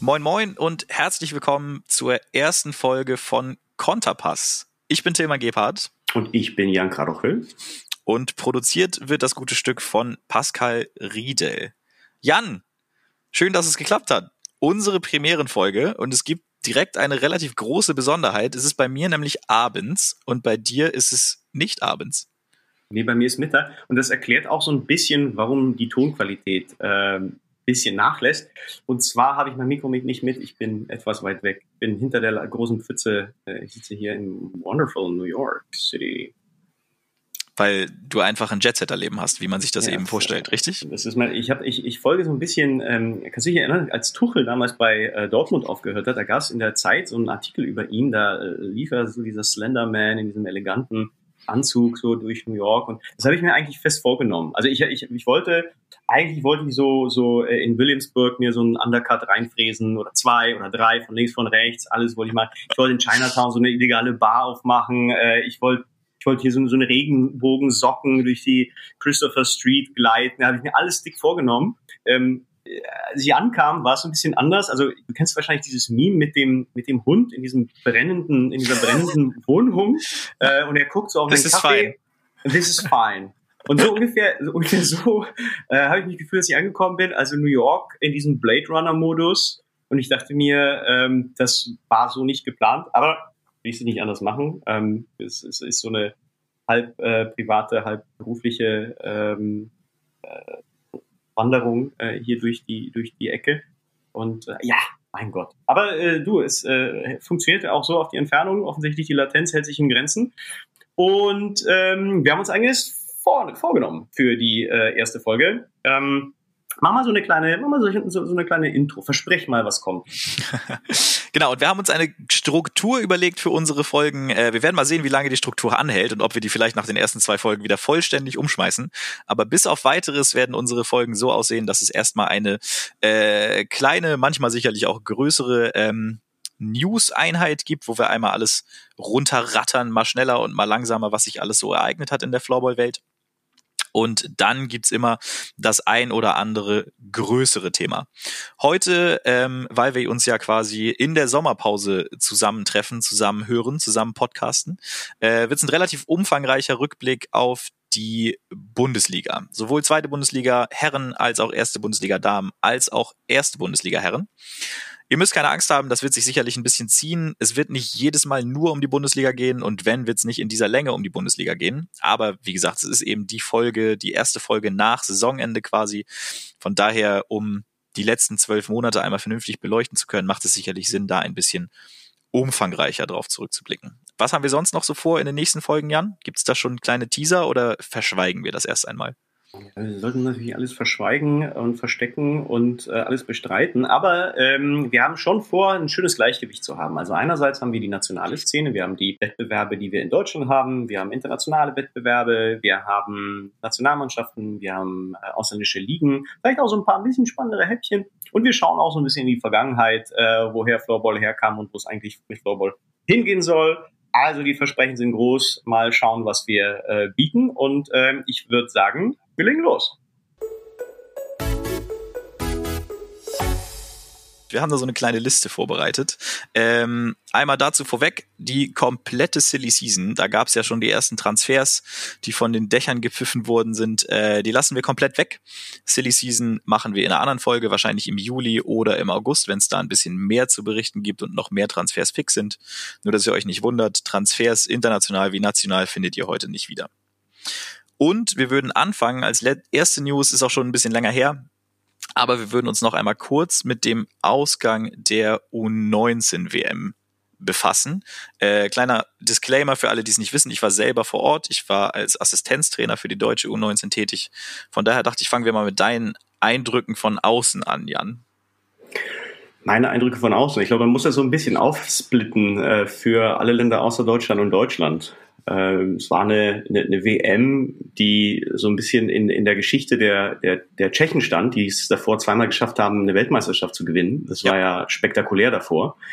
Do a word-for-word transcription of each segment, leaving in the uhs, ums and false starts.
Moin Moin und herzlich willkommen zur ersten Folge von Konterpass. Ich bin Tilman Gebhardt. Und ich bin Jan Kradochel. Und produziert wird das gute Stück von Pascal Riedel. Jan, schön, dass es geklappt hat. Unsere Premierenfolge, und es gibt direkt eine relativ große Besonderheit. Es ist bei mir nämlich abends und bei dir ist es nicht abends. Nee, bei mir ist Mittag. Und das erklärt auch so ein bisschen, warum die Tonqualität äh, ein bisschen nachlässt. Und zwar habe ich mein Mikro nicht mit. Ich bin etwas weit weg. Ich bin hinter der großen Pfütze. Ich sitze hier in wonderful New York City. Weil du einfach ein Jet-Set-Erleben hast, wie man sich das ja, eben vorstellt, richtig? Das ist mal, ich, hab, ich, ich folge so ein bisschen, ähm, kannst du dich erinnern, als Tuchel damals bei äh, Dortmund aufgehört hat, da gab es in der Zeit so einen Artikel über ihn, da äh, lief er so dieser Slenderman in diesem eleganten Anzug so durch New York, und das habe ich mir eigentlich fest vorgenommen. Also ich, ich, ich wollte, eigentlich wollte ich so, so äh, in Williamsburg mir so einen Undercut reinfräsen oder zwei oder drei von links, von rechts, alles wollte ich mal. Ich wollte in Chinatown so eine illegale Bar aufmachen, äh, ich wollte Ich wollte hier so, so eine Regenbogensocken durch die Christopher Street gleiten. Da habe ich mir alles dick vorgenommen. Ähm, als ich ankam, war es so ein bisschen anders. Also du kennst wahrscheinlich dieses Meme mit dem mit dem Hund in diesem brennenden, in dieser brennenden Wohnung. Äh, und er guckt so auf den Kaffee. This is fine. Und so ungefähr, so, ungefähr so äh, habe ich mich gefühlt, dass ich angekommen bin. Also New York in diesem Blade Runner Modus. Und ich dachte mir, ähm, das war so nicht geplant. Aber will ich sie nicht anders machen. Ähm, es, es ist so eine halb äh, private, halb berufliche ähm, äh, Wanderung äh, hier durch die durch die Ecke. Und äh, ja, mein Gott. Aber äh, du, es äh, funktioniert auch so auf die Entfernung. Offensichtlich die Latenz hält sich in Grenzen. Und ähm, wir haben uns eigentlich vor, vorgenommen für die äh, erste Folge. Ähm, Mach mal so eine kleine, mach mal so, so, so eine kleine Intro. Versprech mal, was kommt. Genau, und wir haben uns eine Struktur überlegt für unsere Folgen. Äh, wir werden mal sehen, wie lange die Struktur anhält und ob wir die vielleicht nach den ersten zwei Folgen wieder vollständig umschmeißen. Aber bis auf Weiteres werden unsere Folgen so aussehen, dass es erstmal eine äh, kleine, manchmal sicherlich auch größere ähm, News-Einheit gibt, wo wir einmal alles runterrattern, mal schneller und mal langsamer, was sich alles so ereignet hat in der Floorball-Welt. Und dann gibt's immer das ein oder andere größere Thema. Heute, ähm, weil wir uns ja quasi in der Sommerpause zusammentreffen, zusammen hören, zusammen podcasten, äh, wird's ein relativ umfangreicher Rückblick auf die Bundesliga. Sowohl zweite Bundesliga Herren als auch erste Bundesliga Damen als auch erste Bundesliga Herren. Ihr müsst keine Angst haben, das wird sich sicherlich ein bisschen ziehen. Es wird nicht jedes Mal nur um die Bundesliga gehen und wenn, wird es nicht in dieser Länge um die Bundesliga gehen. Aber wie gesagt, es ist eben die Folge, die erste Folge nach Saisonende quasi. Von daher, um die letzten zwölf Monate einmal vernünftig beleuchten zu können, macht es sicherlich Sinn, da ein bisschen umfangreicher drauf zurückzublicken. Was haben wir sonst noch so vor in den nächsten Folgen, Jan? Gibt es da schon kleine Teaser oder verschweigen wir das erst einmal? Wir sollten natürlich alles verschweigen und verstecken und äh, alles bestreiten, aber ähm, wir haben schon vor, ein schönes Gleichgewicht zu haben. Also einerseits haben wir die nationale Szene, wir haben die Wettbewerbe, die wir in Deutschland haben, wir haben internationale Wettbewerbe, wir haben Nationalmannschaften, wir haben äh, ausländische Ligen, vielleicht auch so ein paar ein bisschen spannendere Häppchen, und wir schauen auch so ein bisschen in die Vergangenheit, äh, woher Floorball herkam und wo es eigentlich mit Floorball hingehen soll. Also die Versprechen sind groß. Mal schauen, was wir äh, bieten. Und ähm, ich würde sagen, wir legen los. Wir haben da so eine kleine Liste vorbereitet. Ähm, einmal dazu vorweg, die komplette Silly Season, da gab es ja schon die ersten Transfers, die von den Dächern gepfiffen worden sind, äh, die lassen wir komplett weg. Silly Season machen wir in einer anderen Folge, wahrscheinlich im Juli oder im August, wenn es da ein bisschen mehr zu berichten gibt und noch mehr Transfers fix sind. Nur, dass ihr euch nicht wundert, Transfers international wie national findet ihr heute nicht wieder. Und wir würden anfangen, als erste News, ist auch schon ein bisschen länger her, aber wir würden uns noch einmal kurz mit dem Ausgang der U neunzehn W M befassen. Äh, kleiner Disclaimer für alle, die es nicht wissen. Ich war selber vor Ort. Ich war als Assistenztrainer für die deutsche U neunzehn tätig. Von daher dachte ich, fangen wir mal mit deinen Eindrücken von außen an, Jan. Meine Eindrücke von außen. Ich glaube, man muss das so ein bisschen aufsplitten äh, für alle Länder außer Deutschland und Deutschland. Ähm, es war eine, eine, eine W M, die so ein bisschen in, in der Geschichte der, der, der Tschechen stand, die es davor zweimal geschafft haben, eine Weltmeisterschaft zu gewinnen. Das war ja, ja spektakulär davor.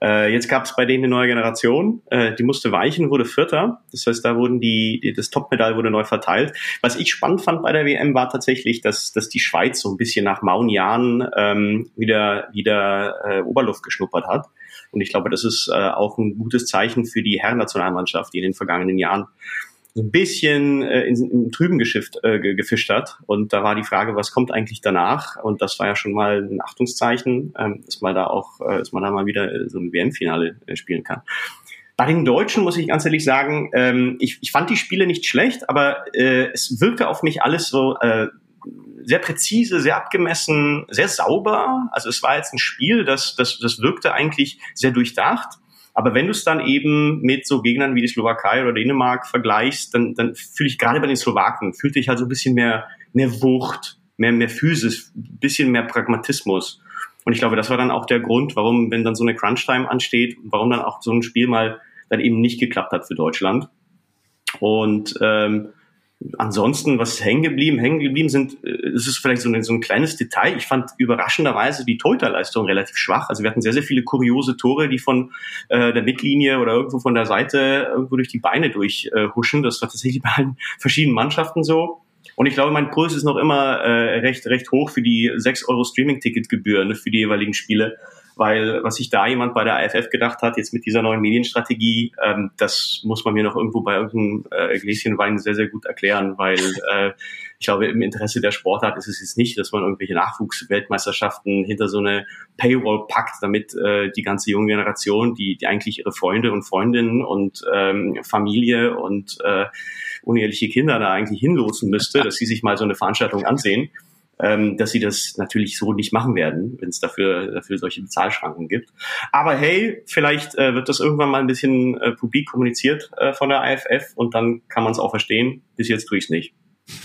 Äh, jetzt gab es bei denen eine neue Generation, äh, die musste weichen, wurde Vierter. Das heißt, da wurden die, die das Topmedal wurde neu verteilt. Was ich spannend fand bei der W M war tatsächlich, dass dass die Schweiz so ein bisschen nach mauen Jahren ähm, wieder wieder äh, Oberluft geschnuppert hat. Und ich glaube, das ist äh, auch ein gutes Zeichen für die Herrennationalmannschaft, die in den vergangenen Jahren so ein bisschen äh, in, im Trüben geschifft, äh, gefischt hat. Und da war die Frage, was kommt eigentlich danach? Und das war ja schon mal ein Achtungszeichen, ähm, dass man da auch, äh, dass man da mal wieder äh, so ein W M-Finale äh, spielen kann. Bei den Deutschen muss ich ganz ehrlich sagen, ähm, ich, ich fand die Spiele nicht schlecht, aber äh, es wirkte auf mich alles so äh, sehr präzise, sehr abgemessen, sehr sauber. Also es war jetzt ein Spiel, das, das, das wirkte eigentlich sehr durchdacht. Aber wenn du es dann eben mit so Gegnern wie die Slowakei oder Dänemark vergleichst, dann, dann fühle ich gerade bei den Slowaken, fühlte ich halt so ein bisschen mehr, mehr Wucht, mehr, mehr Physis, ein bisschen mehr Pragmatismus. Und ich glaube, das war dann auch der Grund, warum, wenn dann so eine Crunch-Time ansteht, warum dann auch so ein Spiel mal dann eben nicht geklappt hat für Deutschland. Und ähm, ansonsten, was ist hängen geblieben? Hängen geblieben sind, es ist vielleicht so ein, so ein kleines Detail. Ich fand überraschenderweise die Torhüterleistung relativ schwach. Also wir hatten sehr, sehr viele kuriose Tore, die von äh, der Mittellinie oder irgendwo von der Seite irgendwo durch die Beine durchhuschen. Äh, das war tatsächlich bei allen verschiedenen Mannschaften so. Und ich glaube, mein Puls ist noch immer äh, recht recht hoch für die sechs Euro Streaming-Ticketgebühren für die jeweiligen Spiele. Weil was sich da jemand bei der A F F gedacht hat, jetzt mit dieser neuen Medienstrategie, ähm, das muss man mir noch irgendwo bei irgendeinem äh, Gläschen Wein sehr, sehr gut erklären, weil äh, ich glaube, im Interesse der Sportart ist es jetzt nicht, dass man irgendwelche Nachwuchsweltmeisterschaften hinter so eine Paywall packt, damit äh, die ganze junge Generation, die, die eigentlich ihre Freunde und Freundinnen und ähm, Familie und äh, uneheliche Kinder da eigentlich hinlosen müsste, dass sie sich mal so eine Veranstaltung ansehen, ähm, dass sie das natürlich so nicht machen werden, wenn es dafür dafür solche Bezahlschranken gibt. Aber hey, vielleicht äh, wird das irgendwann mal ein bisschen äh, publik kommuniziert äh, von der A F F und dann kann man es auch verstehen. Bis jetzt tue ich es nicht.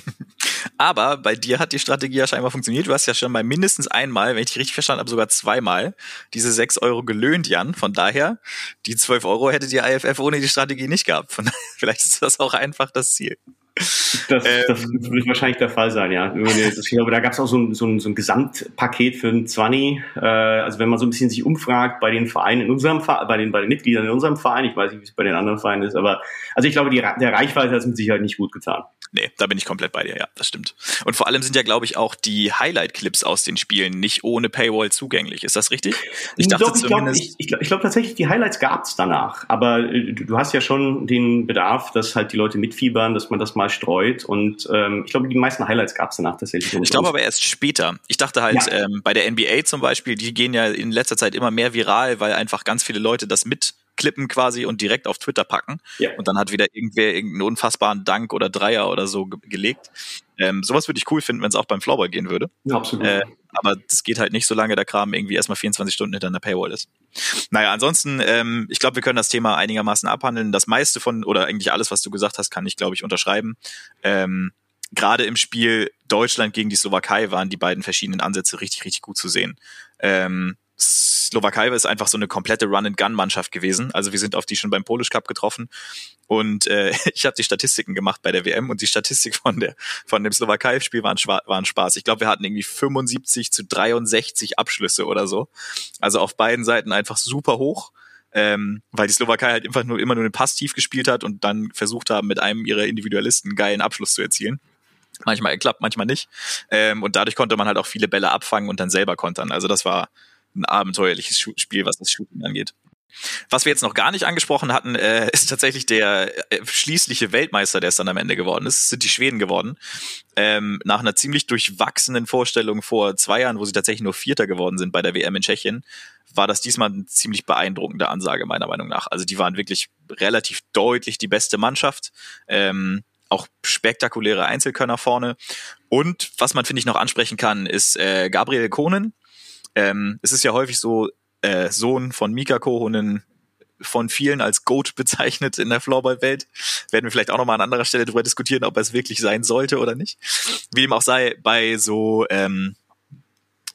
Aber bei dir hat die Strategie ja scheinbar funktioniert. Du hast ja schon mal mindestens einmal, wenn ich dich richtig verstanden habe, sogar zweimal diese sechs Euro gelöhnt, Jan. Von daher, die zwölf Euro hätte die A F F ohne die Strategie nicht gehabt. Von daher, vielleicht ist das auch einfach das Ziel. Das, ähm, das wird wahrscheinlich der Fall sein, ja. Ich glaube, da gab es auch so ein, so, ein, so ein Gesamtpaket für ein zwanzig. Äh, also wenn man so ein bisschen sich umfragt bei den Vereinen in unserem Verein, bei den, bei den Mitgliedern in unserem Verein, ich weiß nicht, wie es bei den anderen Vereinen ist, aber also ich glaube, die, der Reichweite hat es mit Sicherheit nicht gut getan. Nee, da bin ich komplett bei dir, ja, das stimmt. Und vor allem sind ja, glaube ich, auch die Highlight-Clips aus den Spielen nicht ohne Paywall zugänglich. Ist das richtig? Ich dachte Doch, ich glaube ich, ich glaub, ich glaub tatsächlich, die Highlights gab es danach. Aber du, du hast ja schon den Bedarf, dass halt die Leute mitfiebern, dass man das mal streut. Und ähm, ich glaube, die meisten Highlights gab es danach tatsächlich. Ich glaube aber erst später. Ich dachte halt, ja. ähm, bei der N B A zum Beispiel, die gehen ja in letzter Zeit immer mehr viral, weil einfach ganz viele Leute das mit klippen quasi und direkt auf Twitter packen. Ja. Und dann hat wieder irgendwer irgendeinen unfassbaren Dank oder Dreier oder so ge- gelegt. Ähm, sowas würde ich cool finden, wenn es auch beim Floorball gehen würde. Ja, absolut. Äh, aber das geht halt nicht, solange der Kram irgendwie erstmal vierundzwanzig Stunden hinter einer Paywall ist. Naja, ansonsten, ähm, ich glaube, wir können das Thema einigermaßen abhandeln. Das meiste von, oder eigentlich alles, was du gesagt hast, kann ich, glaube ich, unterschreiben. Ähm, Gerade im Spiel Deutschland gegen die Slowakei waren die beiden verschiedenen Ansätze richtig, richtig gut zu sehen. Ähm, Slowakei ist einfach so eine komplette Run-and-Gun-Mannschaft gewesen. Also wir sind auf die schon beim Polish Cup getroffen und äh, ich habe die Statistiken gemacht bei der W M und die Statistik von der von dem Slowakei-Spiel waren, waren Spaß. Ich glaube, wir hatten irgendwie fünfundsiebzig zu dreiundsechzig Abschlüsse oder so. Also auf beiden Seiten einfach super hoch, ähm, weil die Slowakei halt einfach nur immer nur den Pass tief gespielt hat und dann versucht haben, mit einem ihrer Individualisten einen geilen Abschluss zu erzielen. Manchmal geklappt, manchmal nicht. Ähm, und dadurch konnte man halt auch viele Bälle abfangen und dann selber kontern. Also das war ein abenteuerliches Spiel, was das Shooting angeht. Was wir jetzt noch gar nicht angesprochen hatten, äh, ist tatsächlich der äh, schließliche Weltmeister, der es dann am Ende geworden ist, sind die Schweden geworden. Ähm, nach einer ziemlich durchwachsenen Vorstellung vor zwei Jahren, wo sie tatsächlich nur Vierter geworden sind bei der W M in Tschechien, war das diesmal eine ziemlich beeindruckende Ansage, meiner Meinung nach. Also die waren wirklich relativ deutlich die beste Mannschaft, ähm, auch spektakuläre Einzelkönner vorne. Und was man, finde ich, noch ansprechen kann, ist äh, Gabriel Konen. Ähm, es ist ja häufig so, äh, Sohn von Mika Kohonen, von vielen als GOAT bezeichnet in der Floorball-Welt. Werden wir vielleicht auch nochmal an anderer Stelle darüber diskutieren, ob er es wirklich sein sollte oder nicht. Wie dem auch sei, bei so ähm,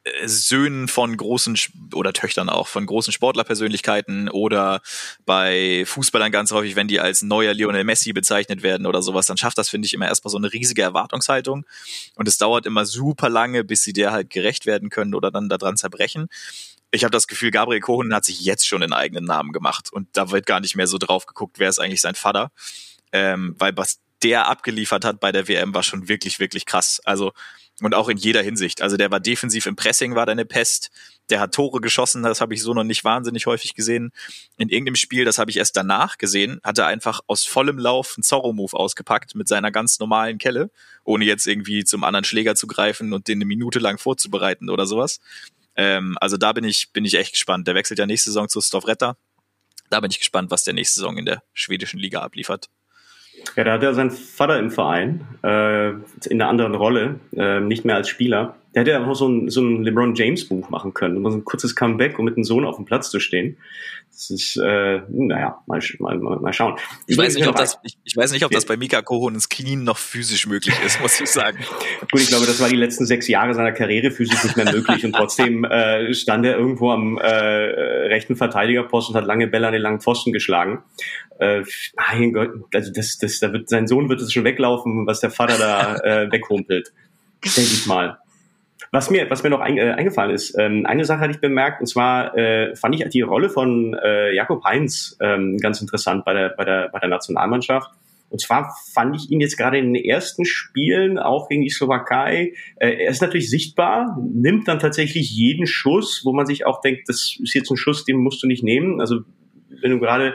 Söhnen von großen oder Töchtern auch von großen Sportlerpersönlichkeiten oder bei Fußballern ganz häufig, wenn die als neuer Lionel Messi bezeichnet werden oder sowas, dann schafft das, finde ich, immer erstmal so eine riesige Erwartungshaltung und es dauert immer super lange, bis sie der halt gerecht werden können oder dann daran zerbrechen. Ich habe das Gefühl, Gabriel Kohonen hat sich jetzt schon einen eigenen Namen gemacht und da wird gar nicht mehr so drauf geguckt, wer ist eigentlich sein Vater, ähm, weil was der abgeliefert hat bei der W M war schon wirklich, wirklich krass. Also und auch in jeder Hinsicht. Also der war defensiv im Pressing, war der eine Pest. Der hat Tore geschossen, das habe ich so noch nicht wahnsinnig häufig gesehen. In irgendeinem Spiel, das habe ich erst danach gesehen, hat er einfach aus vollem Lauf einen Zorro-Move ausgepackt mit seiner ganz normalen Kelle, ohne jetzt irgendwie zum anderen Schläger zu greifen und den eine Minute lang vorzubereiten oder sowas. Ähm, also da bin ich bin ich echt gespannt. Der wechselt ja nächste Saison zu Storvreta. Da bin ich gespannt, was der nächste Saison in der schwedischen Liga abliefert. Ja, da hat er seinen Vater im Verein, äh, in einer anderen Rolle, äh, nicht mehr als Spieler. Der hätte ja auch so ein, so ein LeBron James-Move machen können, um so ein kurzes Comeback, um mit dem Sohn auf dem Platz zu stehen. Das ist, äh, naja, mal, mal, mal schauen. Ich, ich weiß nicht, ob das, ich, ich weiß nicht, ob das bei Mika Kohonens Knien noch physisch möglich ist, muss ich sagen. Gut, ich glaube, das war die letzten sechs Jahre seiner Karriere physisch nicht mehr möglich und trotzdem äh, stand er irgendwo am äh, rechten Verteidigerposten und hat lange Bälle an den langen Pfosten geschlagen. Äh, mein Gott, also das, das, da wird sein Sohn wird es schon weglaufen, was der Vater da äh, weghumpelt. Denke ich mal. Was mir, was mir noch ein, äh, eingefallen ist, ähm, eine Sache hatte ich bemerkt, und zwar äh, fand ich die Rolle von äh, Jakob Heinz ähm, ganz interessant bei der, bei der, bei der Nationalmannschaft. Und zwar fand ich ihn jetzt gerade in den ersten Spielen, auch gegen die Slowakei, äh, er ist natürlich sichtbar, nimmt dann tatsächlich jeden Schuss, wo man sich auch denkt, das ist jetzt ein Schuss, den musst du nicht nehmen. Also wenn du gerade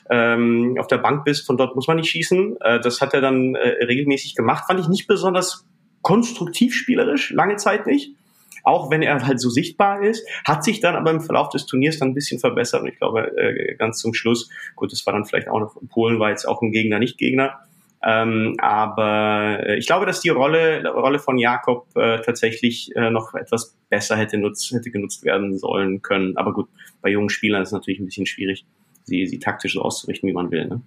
ähm, auf der Bank bist, von dort muss man nicht schießen. Äh, das hat er dann äh, regelmäßig gemacht. Fand ich nicht besonders konstruktiv spielerisch, lange Zeit nicht. Auch wenn er halt so sichtbar ist, hat sich dann aber im Verlauf des Turniers dann ein bisschen verbessert. Und ich glaube, äh, ganz zum Schluss, gut, das war dann vielleicht auch noch, Polen war jetzt auch ein Gegner, nicht Gegner. Ähm, aber äh, ich glaube, dass die Rolle, Rolle von Jakob äh, tatsächlich äh, noch etwas besser hätte, nutz, hätte genutzt werden sollen können. Aber gut, bei jungen Spielern ist es natürlich ein bisschen schwierig, sie, sie taktisch so auszurichten, wie man will, ne?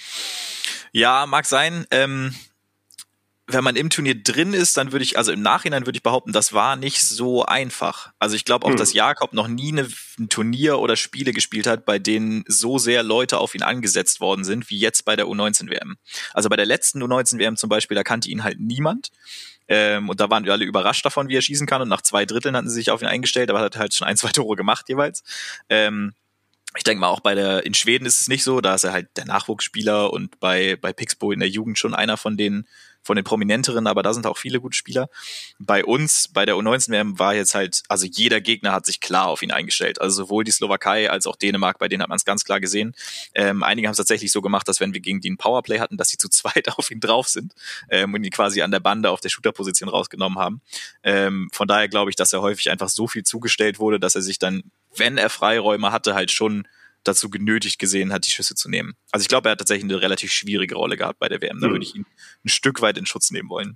Ja, mag sein. Ähm Wenn man im Turnier drin ist, dann würde ich, also im Nachhinein würde ich behaupten, das war nicht so einfach. Also ich glaube auch, hm. dass Jakob noch nie eine, ein Turnier oder Spiele gespielt hat, bei denen so sehr Leute auf ihn angesetzt worden sind, wie jetzt bei der U neunzehn W M. Also bei der letzten U neunzehn W M zum Beispiel, da kannte ihn halt niemand. Ähm, und da waren wir alle überrascht davon, wie er schießen kann. Und nach zwei Dritteln hatten sie sich auf ihn eingestellt, aber er hat halt schon ein, zwei Tore gemacht jeweils. Ähm, Ich denke mal, auch bei der, in Schweden ist es nicht so, da ist er halt der Nachwuchsspieler und bei, bei Pixbo in der Jugend schon einer von den, von den Prominenteren, aber da sind auch viele gute Spieler. Bei uns, bei der U neunzehn W M war jetzt halt, also jeder Gegner hat sich klar auf ihn eingestellt. Also sowohl die Slowakei als auch Dänemark, bei denen hat man es ganz klar gesehen. Ähm, einige haben es tatsächlich so gemacht, dass wenn wir gegen die ein Powerplay hatten, dass sie zu zweit auf ihn drauf sind ähm, und ihn quasi an der Bande auf der Shooterposition rausgenommen haben. Ähm, von daher glaube ich, dass er häufig einfach so viel zugestellt wurde, dass er sich dann, wenn er Freiräume hatte, halt schon dazu genötigt gesehen hat, die Schüsse zu nehmen. Also ich glaube, er hat tatsächlich eine relativ schwierige Rolle gehabt bei der W M. Da mhm. würde ich ihn ein Stück weit in Schutz nehmen wollen.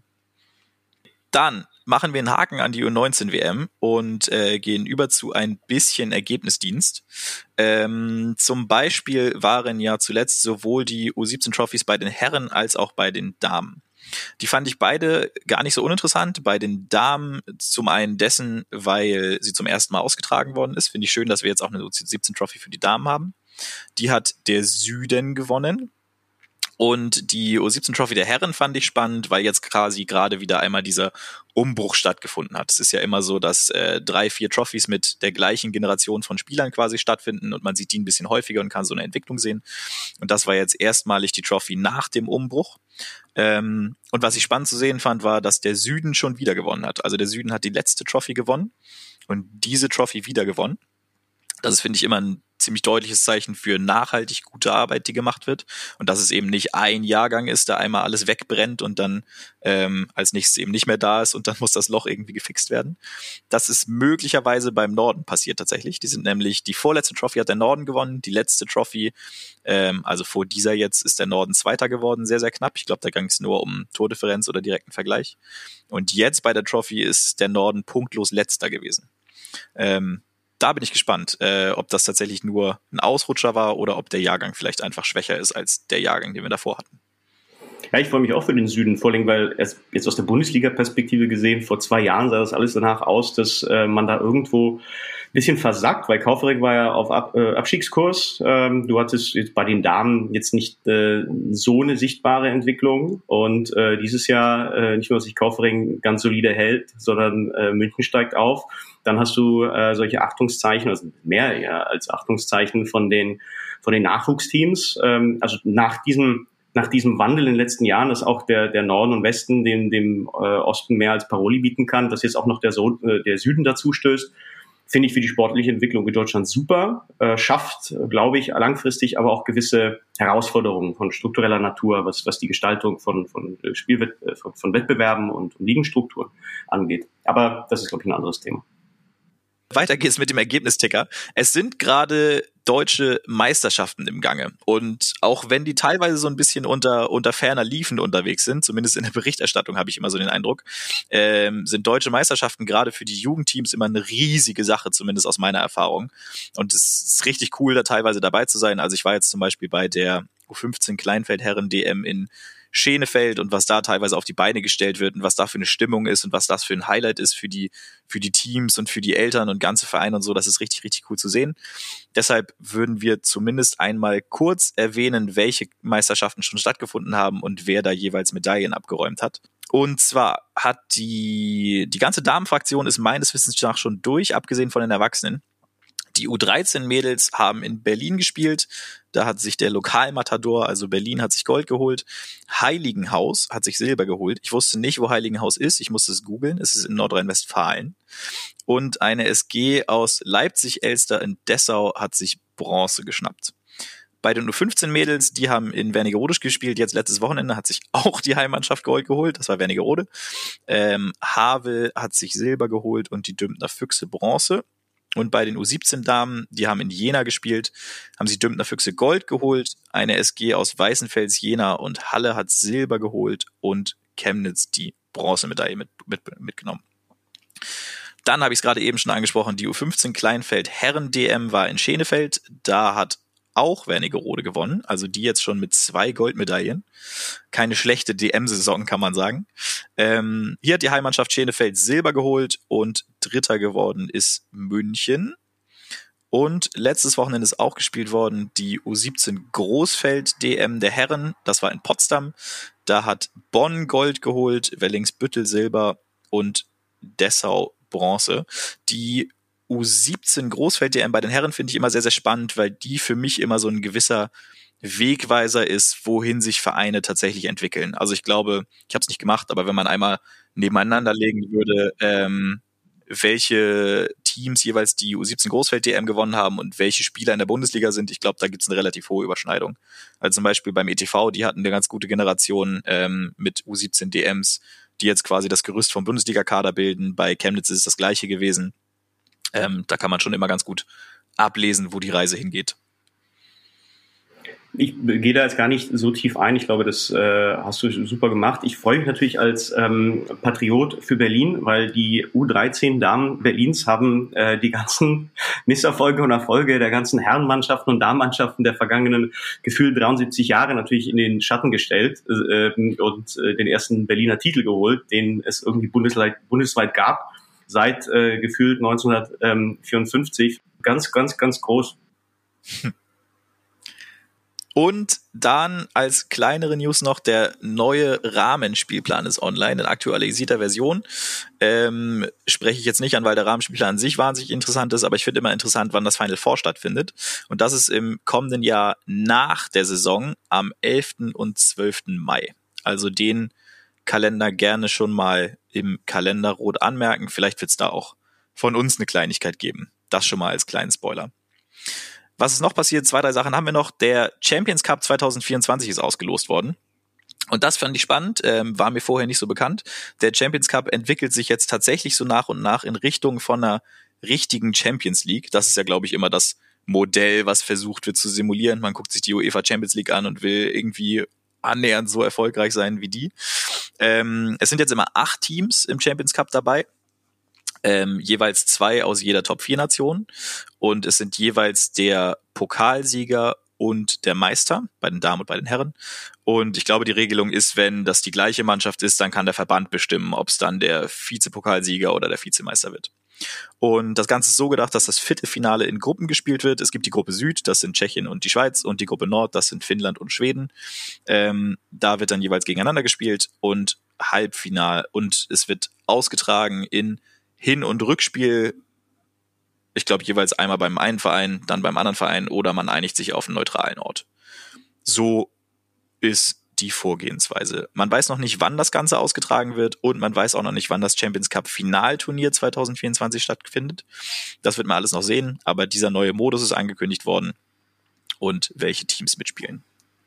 Dann machen wir einen Haken an die U neunzehn W M und äh, gehen über zu ein bisschen Ergebnisdienst. Ähm, zum Beispiel waren ja zuletzt sowohl die U siebzehn Trophies bei den Herren als auch bei den Damen. Die fand ich beide gar nicht so uninteressant. Bei den Damen zum einen dessen, weil sie zum ersten Mal ausgetragen worden ist. Finde ich schön, dass wir jetzt auch eine U siebzehn Trophy für die Damen haben. Die hat der Süden gewonnen. Und die U siebzehn Trophy der Herren fand ich spannend, weil jetzt quasi gerade wieder einmal dieser Umbruch stattgefunden hat. Es ist ja immer so, dass äh, drei, vier Trophys mit der gleichen Generation von Spielern quasi stattfinden und man sieht die ein bisschen häufiger und kann so eine Entwicklung sehen. Und das war jetzt erstmalig die Trophy nach dem Umbruch. Ähm, und was ich spannend zu sehen fand, war, dass der Süden schon wieder gewonnen hat. Also der Süden hat die letzte Trophy gewonnen und diese Trophy wieder gewonnen. Das ist, finde ich, immer ein ziemlich deutliches Zeichen für nachhaltig gute Arbeit, die gemacht wird. Und dass es eben nicht ein Jahrgang ist, da einmal alles wegbrennt und dann ähm, als nächstes eben nicht mehr da ist und dann muss das Loch irgendwie gefixt werden. Das ist möglicherweise beim Norden passiert tatsächlich. Die sind nämlich, die vorletzte Trophy hat der Norden gewonnen, die letzte Trophy, ähm, also vor dieser jetzt, ist der Norden Zweiter geworden, sehr, sehr knapp. Ich glaube, da ging es nur um Tordifferenz oder direkten Vergleich. Und jetzt bei der Trophy ist der Norden punktlos Letzter gewesen. Ähm, Da bin ich gespannt, äh, ob das tatsächlich nur ein Ausrutscher war oder ob der Jahrgang vielleicht einfach schwächer ist als der Jahrgang, den wir davor hatten. Ja, ich freue mich auch für den Süden, vor allem, weil erst jetzt aus der Bundesliga-Perspektive gesehen, vor zwei Jahren sah das alles danach aus, dass äh, man da irgendwo ein bisschen versackt, weil Kaufering war ja auf Ab, äh, Abstiegskurs. Ähm, du hattest jetzt bei den Damen jetzt nicht äh, so eine sichtbare Entwicklung und äh, dieses Jahr äh, nicht nur, dass sich Kaufering ganz solide hält, sondern äh, München steigt auf. Dann hast du äh, solche Achtungszeichen, also mehr ja, als Achtungszeichen von den von den Nachwuchsteams. Ähm, also nach diesem nach diesem Wandel in den letzten Jahren, dass auch der der Norden und Westen dem dem äh, Osten mehr als Paroli bieten kann, dass jetzt auch noch der so äh, der Süden dazu stößt, finde ich für die sportliche Entwicklung in Deutschland super, äh, schafft, glaube ich, langfristig aber auch gewisse Herausforderungen von struktureller Natur, was was die Gestaltung von von Spielwett von, von Wettbewerben und Ligenstrukturen angeht. Aber das ist, glaube ich, ein anderes Thema. Weiter geht's mit dem Ergebnisticker. Es sind gerade deutsche Meisterschaften im Gange. Und auch wenn die teilweise so ein bisschen unter unter ferner Liefen unterwegs sind, zumindest in der Berichterstattung habe ich immer so den Eindruck, ähm, sind deutsche Meisterschaften gerade für die Jugendteams immer eine riesige Sache, zumindest aus meiner Erfahrung. Und es ist richtig cool, da teilweise dabei zu sein. Also ich war jetzt zum Beispiel bei der U fünfzehn Kleinfeld-Herren-D M in Schenefeld und was da teilweise auf die Beine gestellt wird und was da für eine Stimmung ist und was das für ein Highlight ist für die für die Teams und für die Eltern und ganze Vereine und so, das ist richtig, richtig cool zu sehen. Deshalb würden wir zumindest einmal kurz erwähnen, welche Meisterschaften schon stattgefunden haben und wer da jeweils Medaillen abgeräumt hat. Und zwar hat die die ganze Damenfraktion ist meines Wissens nach schon durch, abgesehen von den Erwachsenen. Die U dreizehn Mädels haben in Berlin gespielt. Da hat sich der Lokalmatador, also Berlin, hat sich Gold geholt. Heiligenhaus hat sich Silber geholt. Ich wusste nicht, wo Heiligenhaus ist. Ich musste es googeln. Es ist in Nordrhein-Westfalen. Und eine S G aus Leipzig-Elster in Dessau hat sich Bronze geschnappt. Bei den U fünfzehn Mädels, die haben in Wernigerode gespielt. Jetzt letztes Wochenende hat sich auch die Heimmannschaft Gold geholt. Das war Wernigerode. Ähm, Havel hat sich Silber geholt und die Dümpner Füchse Bronze. Und bei den U siebzehn Damen, die haben in Jena gespielt, haben sie Dümpner Füchse Gold geholt. Eine S G aus Weißenfels, Jena und Halle hat Silber geholt und Chemnitz die Bronzemedaille mit, mit, mitgenommen. Dann habe ich es gerade eben schon angesprochen, die U fünfzehn Kleinfeld Herren-D M war in Schenefeld. Da hat auch Wernigerode gewonnen, also die jetzt schon mit zwei Goldmedaillen. Keine schlechte D M-Saison, kann man sagen. Ähm, hier hat die Heimmannschaft Schenefeld Silber geholt und Dritter geworden ist München. Und letztes Wochenende ist auch gespielt worden die U siebzehn Großfeld-D M der Herren. Das war in Potsdam. Da hat Bonn Gold geholt, Wellingsbüttel Silber und Dessau Bronze. Die U siebzehn Großfeld-D M bei den Herren finde ich immer sehr, sehr spannend, weil die für mich immer so ein gewisser Wegweiser ist, wohin sich Vereine tatsächlich entwickeln. Also ich glaube, ich habe es nicht gemacht, aber wenn man einmal nebeneinander legen würde, ähm, welche Teams jeweils die U siebzehn Großfeld-D M gewonnen haben und welche Spieler in der Bundesliga sind, ich glaube, da gibt es eine relativ hohe Überschneidung. Also zum Beispiel beim E T V, die hatten eine ganz gute Generation ähm, mit U siebzehn D Ms, die jetzt quasi das Gerüst vom Bundesliga-Kader bilden. Bei Chemnitz ist es das Gleiche gewesen. Ähm, da kann man schon immer ganz gut ablesen, wo die Reise hingeht. Ich gehe da jetzt gar nicht so tief ein. Ich glaube, das äh, hast du super gemacht. Ich freue mich natürlich als ähm, Patriot für Berlin, weil die U dreizehn Damen Berlins haben äh, die ganzen Misserfolge und Erfolge der ganzen Herrenmannschaften und Damenmannschaften der vergangenen gefühlt dreiundsiebzig Jahre natürlich in den Schatten gestellt äh, und äh, den ersten Berliner Titel geholt, den es irgendwie bundesweit, bundesweit gab, seit äh, gefühlt neunzehnhundertvierundfünfzig. Ganz, ganz, ganz groß. Und dann als kleinere News noch, der neue Rahmenspielplan ist online in aktualisierter Version. Ähm, spreche ich jetzt nicht an, weil der Rahmenspielplan an sich wahnsinnig interessant ist, aber ich finde immer interessant, wann das Final Four stattfindet. Und das ist im kommenden Jahr nach der Saison am elften und zwölften Mai. Also den Kalender gerne schon mal im Kalender rot anmerken. Vielleicht wird es da auch von uns eine Kleinigkeit geben. Das schon mal als kleinen Spoiler. Was ist noch passiert? Zwei, drei Sachen haben wir noch. Der Champions Cup zwanzig vierundzwanzig ist ausgelost worden. Und das fand ich spannend, ähm, war mir vorher nicht so bekannt. Der Champions Cup entwickelt sich jetzt tatsächlich so nach und nach in Richtung von einer richtigen Champions League. Das ist ja, glaube ich, immer das Modell, was versucht wird zu simulieren. Man guckt sich die UEFA Champions League an und will irgendwie annähernd so erfolgreich sein wie die. Ähm, es sind jetzt immer acht Teams im Champions Cup dabei. Ähm, jeweils zwei aus jeder Top vier Nation und es sind jeweils der Pokalsieger und der Meister, bei den Damen und bei den Herren. Und ich glaube, die Regelung ist, wenn das die gleiche Mannschaft ist, dann kann der Verband bestimmen, ob es dann der Vizepokalsieger oder der Vizemeister wird. Und das Ganze ist so gedacht, dass das Viertelfinale in Gruppen gespielt wird. Es gibt die Gruppe Süd, das sind Tschechien und die Schweiz, und die Gruppe Nord, das sind Finnland und Schweden. Ähm, da wird dann jeweils gegeneinander gespielt und Halbfinal. Und es wird ausgetragen in Hin- und Rückspiel. Ich glaube, jeweils einmal beim einen Verein, dann beim anderen Verein, oder man einigt sich auf einen neutralen Ort. So ist die Vorgehensweise. Man weiß noch nicht, wann das Ganze ausgetragen wird, und man weiß auch noch nicht, wann das Champions Cup Finalturnier zwanzig vierundzwanzig stattfindet. Das wird man alles noch sehen, aber dieser neue Modus ist angekündigt worden und welche Teams mitspielen.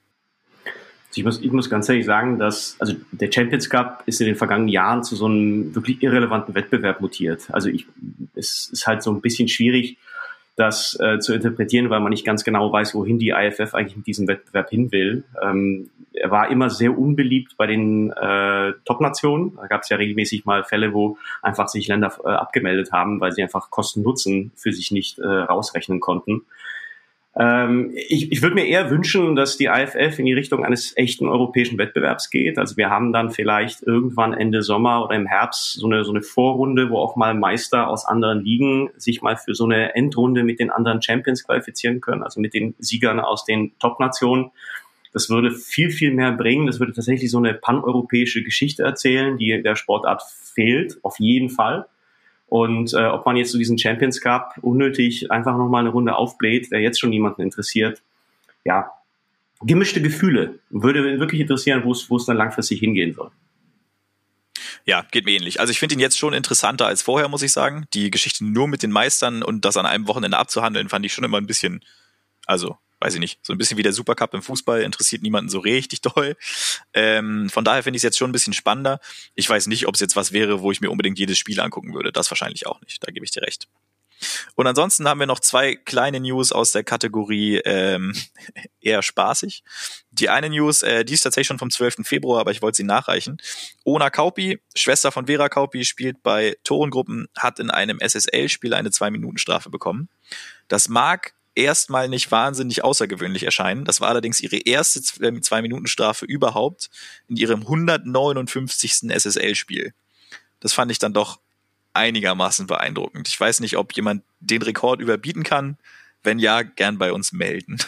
Ich muss, ich muss ganz ehrlich sagen, dass also der Champions Cup ist in den vergangenen Jahren zu so einem wirklich irrelevanten Wettbewerb mutiert. Also ich, es ist halt so ein bisschen schwierig, das äh, zu interpretieren, weil man nicht ganz genau weiß, wohin die I F F eigentlich mit diesem Wettbewerb hin will. Ähm, er war immer sehr unbeliebt bei den äh, Top-Nationen. Da gab es ja regelmäßig mal Fälle, wo einfach sich Länder äh, abgemeldet haben, weil sie einfach Kosten-Nutzen für sich nicht äh, rausrechnen konnten. Ähm, ich ich würde mir eher wünschen, dass die I F F in die Richtung eines echten europäischen Wettbewerbs geht. Also wir haben dann vielleicht irgendwann Ende Sommer oder im Herbst so eine so eine Vorrunde, wo auch mal Meister aus anderen Ligen sich mal für so eine Endrunde mit den anderen Champions qualifizieren können, also mit den Siegern aus den Top-Nationen. Das würde viel, viel mehr bringen. Das würde tatsächlich so eine paneuropäische Geschichte erzählen, die der Sportart fehlt, auf jeden Fall. Und äh, ob man jetzt zu so diesem Champions Cup unnötig einfach nochmal eine Runde aufbläht, der jetzt schon niemanden interessiert, ja, gemischte Gefühle. Würde wirklich interessieren, wo es wo es dann langfristig hingehen soll. Ja, geht mir ähnlich. Also ich finde ihn jetzt schon interessanter als vorher, muss ich sagen. Die Geschichte nur mit den Meistern und das an einem Wochenende abzuhandeln, fand ich schon immer ein bisschen, also weiß ich nicht, so ein bisschen wie der Supercup im Fußball, interessiert niemanden so richtig doll. Ähm, von daher finde ich es jetzt schon ein bisschen spannender. Ich weiß nicht, ob es jetzt was wäre, wo ich mir unbedingt jedes Spiel angucken würde. Das wahrscheinlich auch nicht, da gebe ich dir recht. Und ansonsten haben wir noch zwei kleine News aus der Kategorie ähm, eher spaßig. Die eine News, äh, die ist tatsächlich schon vom zwölften Februar, aber ich wollte sie nachreichen. Ona Kauppi, Schwester von Vera Kauppi, spielt bei Torengruppen, hat in einem S S L-Spiel eine zwei-Minuten-Strafe bekommen. Das mag erstmal nicht wahnsinnig außergewöhnlich erscheinen. Das war allerdings ihre erste zwei-Minuten-Strafe überhaupt in ihrem hundertneunundfünfzigsten S S L-Spiel. Das fand ich dann doch einigermaßen beeindruckend. Ich weiß nicht, ob jemand den Rekord überbieten kann. Wenn ja, gern bei uns melden.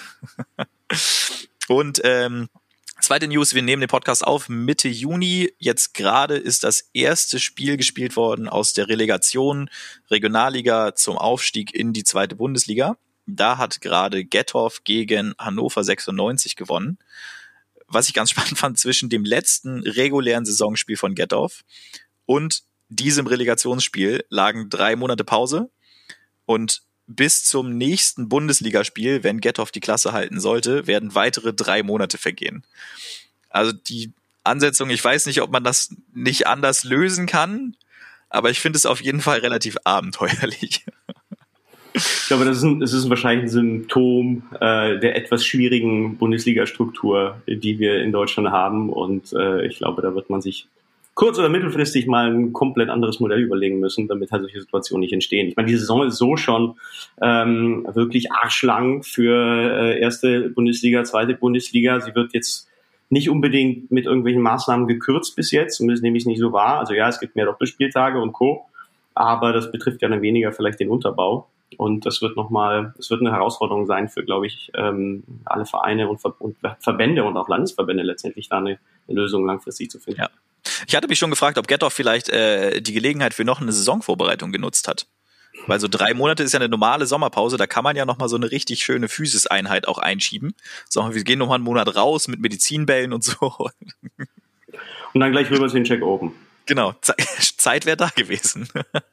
Und ähm, zweite News, wir nehmen den Podcast auf Mitte Juni. Jetzt gerade ist das erste Spiel gespielt worden aus der Relegation Regionalliga zum Aufstieg in die zweite Bundesliga. Da hat gerade Gettorf gegen Hannover sechsundneunzig gewonnen. Was ich ganz spannend fand, zwischen dem letzten regulären Saisonspiel von Gettorf und diesem Relegationsspiel lagen drei Monate Pause, und bis zum nächsten Bundesligaspiel, wenn Gettorf die Klasse halten sollte, werden weitere drei Monate vergehen. Also die Ansetzung, ich weiß nicht, ob man das nicht anders lösen kann, aber ich finde es auf jeden Fall relativ abenteuerlich. Ich glaube, das ist, ein, das ist wahrscheinlich ein Symptom äh, der etwas schwierigen Bundesliga-Struktur, die wir in Deutschland haben. Und äh, ich glaube, da wird man sich kurz- oder mittelfristig mal ein komplett anderes Modell überlegen müssen, damit halt solche Situationen nicht entstehen. Ich meine, die Saison ist so schon ähm, wirklich arschlang für äh, erste Bundesliga, zweite Bundesliga. Sie wird jetzt nicht unbedingt mit irgendwelchen Maßnahmen gekürzt bis jetzt, zumindest nehme ich es nicht so wahr. Also ja, es gibt mehr Doppelspieltage und Co., aber das betrifft ja dann weniger vielleicht den Unterbau. Und das wird nochmal, es wird eine Herausforderung sein für, glaube ich, ähm, alle Vereine und, Ver- und Verbände und auch Landesverbände letztendlich, da eine, eine Lösung langfristig zu finden. Ja. Ich hatte mich schon gefragt, ob Gettorf vielleicht äh, die Gelegenheit für noch eine Saisonvorbereitung genutzt hat. Weil so drei Monate ist ja eine normale Sommerpause, da kann man ja nochmal so eine richtig schöne Physis-Einheit auch einschieben. So, wir gehen nochmal einen Monat raus mit Medizinbällen und so. Und dann gleich rüber zu den Czech Open. Genau, Ze- Zeit wäre da gewesen.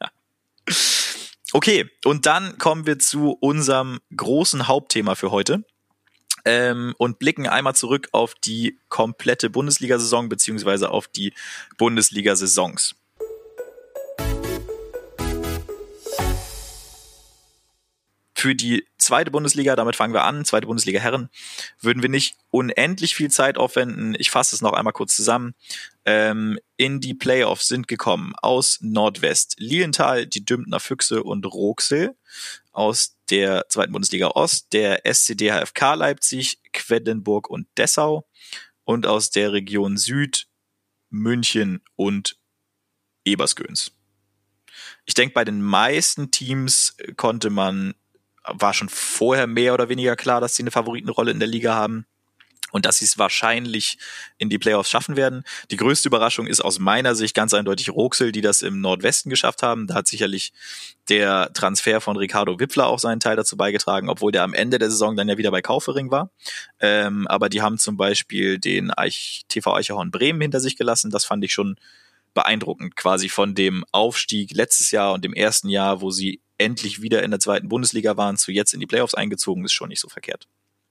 Okay, und dann kommen wir zu unserem großen Hauptthema für heute ähm, und blicken einmal zurück auf die komplette Bundesliga-Saison beziehungsweise auf die Bundesliga-Saisons. Für die zweite Bundesliga, damit fangen wir an, zweite Bundesliga Herren, würden wir nicht unendlich viel Zeit aufwenden. Ich fasse es noch einmal kurz zusammen. Ähm, in die Playoffs sind gekommen aus Nordwest Lilienthal, die Dümpner Füchse und Roxel. Aus der zweiten Bundesliga Ost der S C D H F K Leipzig, Quedlinburg und Dessau und aus der Region Süd München und Ebersgöns. Ich denke, bei den meisten Teams konnte man, war schon vorher mehr oder weniger klar, dass sie eine Favoritenrolle in der Liga haben und dass sie es wahrscheinlich in die Playoffs schaffen werden. Die größte Überraschung ist aus meiner Sicht ganz eindeutig Roxel, die das im Nordwesten geschafft haben. Da hat sicherlich der Transfer von Ricardo Wippler auch seinen Teil dazu beigetragen, obwohl der am Ende der Saison dann ja wieder bei Kaufering war. Ähm, aber die haben zum Beispiel den Eich, T V Eicherhorn Bremen hinter sich gelassen. Das fand ich schon beeindruckend, quasi von dem Aufstieg letztes Jahr und dem ersten Jahr, wo sie endlich wieder in der zweiten Bundesliga waren, zu jetzt in die Playoffs eingezogen, ist schon nicht so verkehrt.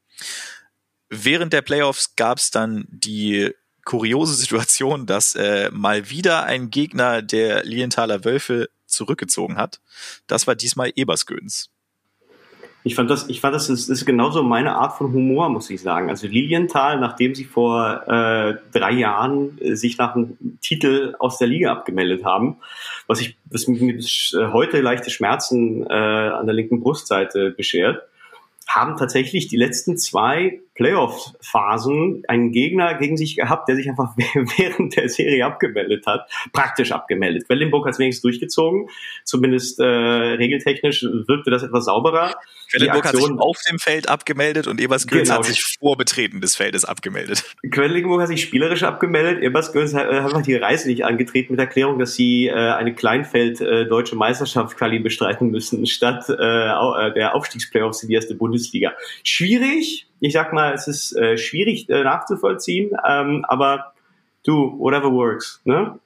Während der Playoffs gab es dann die kuriose Situation, dass äh, mal wieder ein Gegner der Lilienthaler Wölfe zurückgezogen hat. Das war diesmal Ebersgöns. Ich fand das, ich fand das ist, ist genauso meine Art von Humor, muss ich sagen. Also Lilienthal, nachdem sie vor äh, drei Jahren äh, sich nach einem Titel aus der Liga abgemeldet haben, was ich, was mir bis heute leichte Schmerzen äh, an der linken Brustseite beschert, haben tatsächlich die letzten zwei Playoff-Phasen einen Gegner gegen sich gehabt, der sich einfach während der Serie abgemeldet hat, praktisch abgemeldet. Quedlinburg hat es wenigstens durchgezogen, zumindest äh, regeltechnisch wirkte das etwas sauberer. Quedlinburg hat sich auf dem Feld abgemeldet und Ebersgöns genau. hat sich vor Betreten des Feldes abgemeldet. Quedlinburg hat sich spielerisch abgemeldet, Ebersgöns hat einfach die Reise nicht angetreten mit Erklärung, dass sie äh, eine Kleinfeld-deutsche äh, Meisterschaftsquali bestreiten müssen, statt äh, der Aufstiegsplayoffs in die erste Bundesliga. Schwierig, ich sag mal, es ist äh, schwierig äh, nachzuvollziehen, ähm, aber du, whatever works, ne?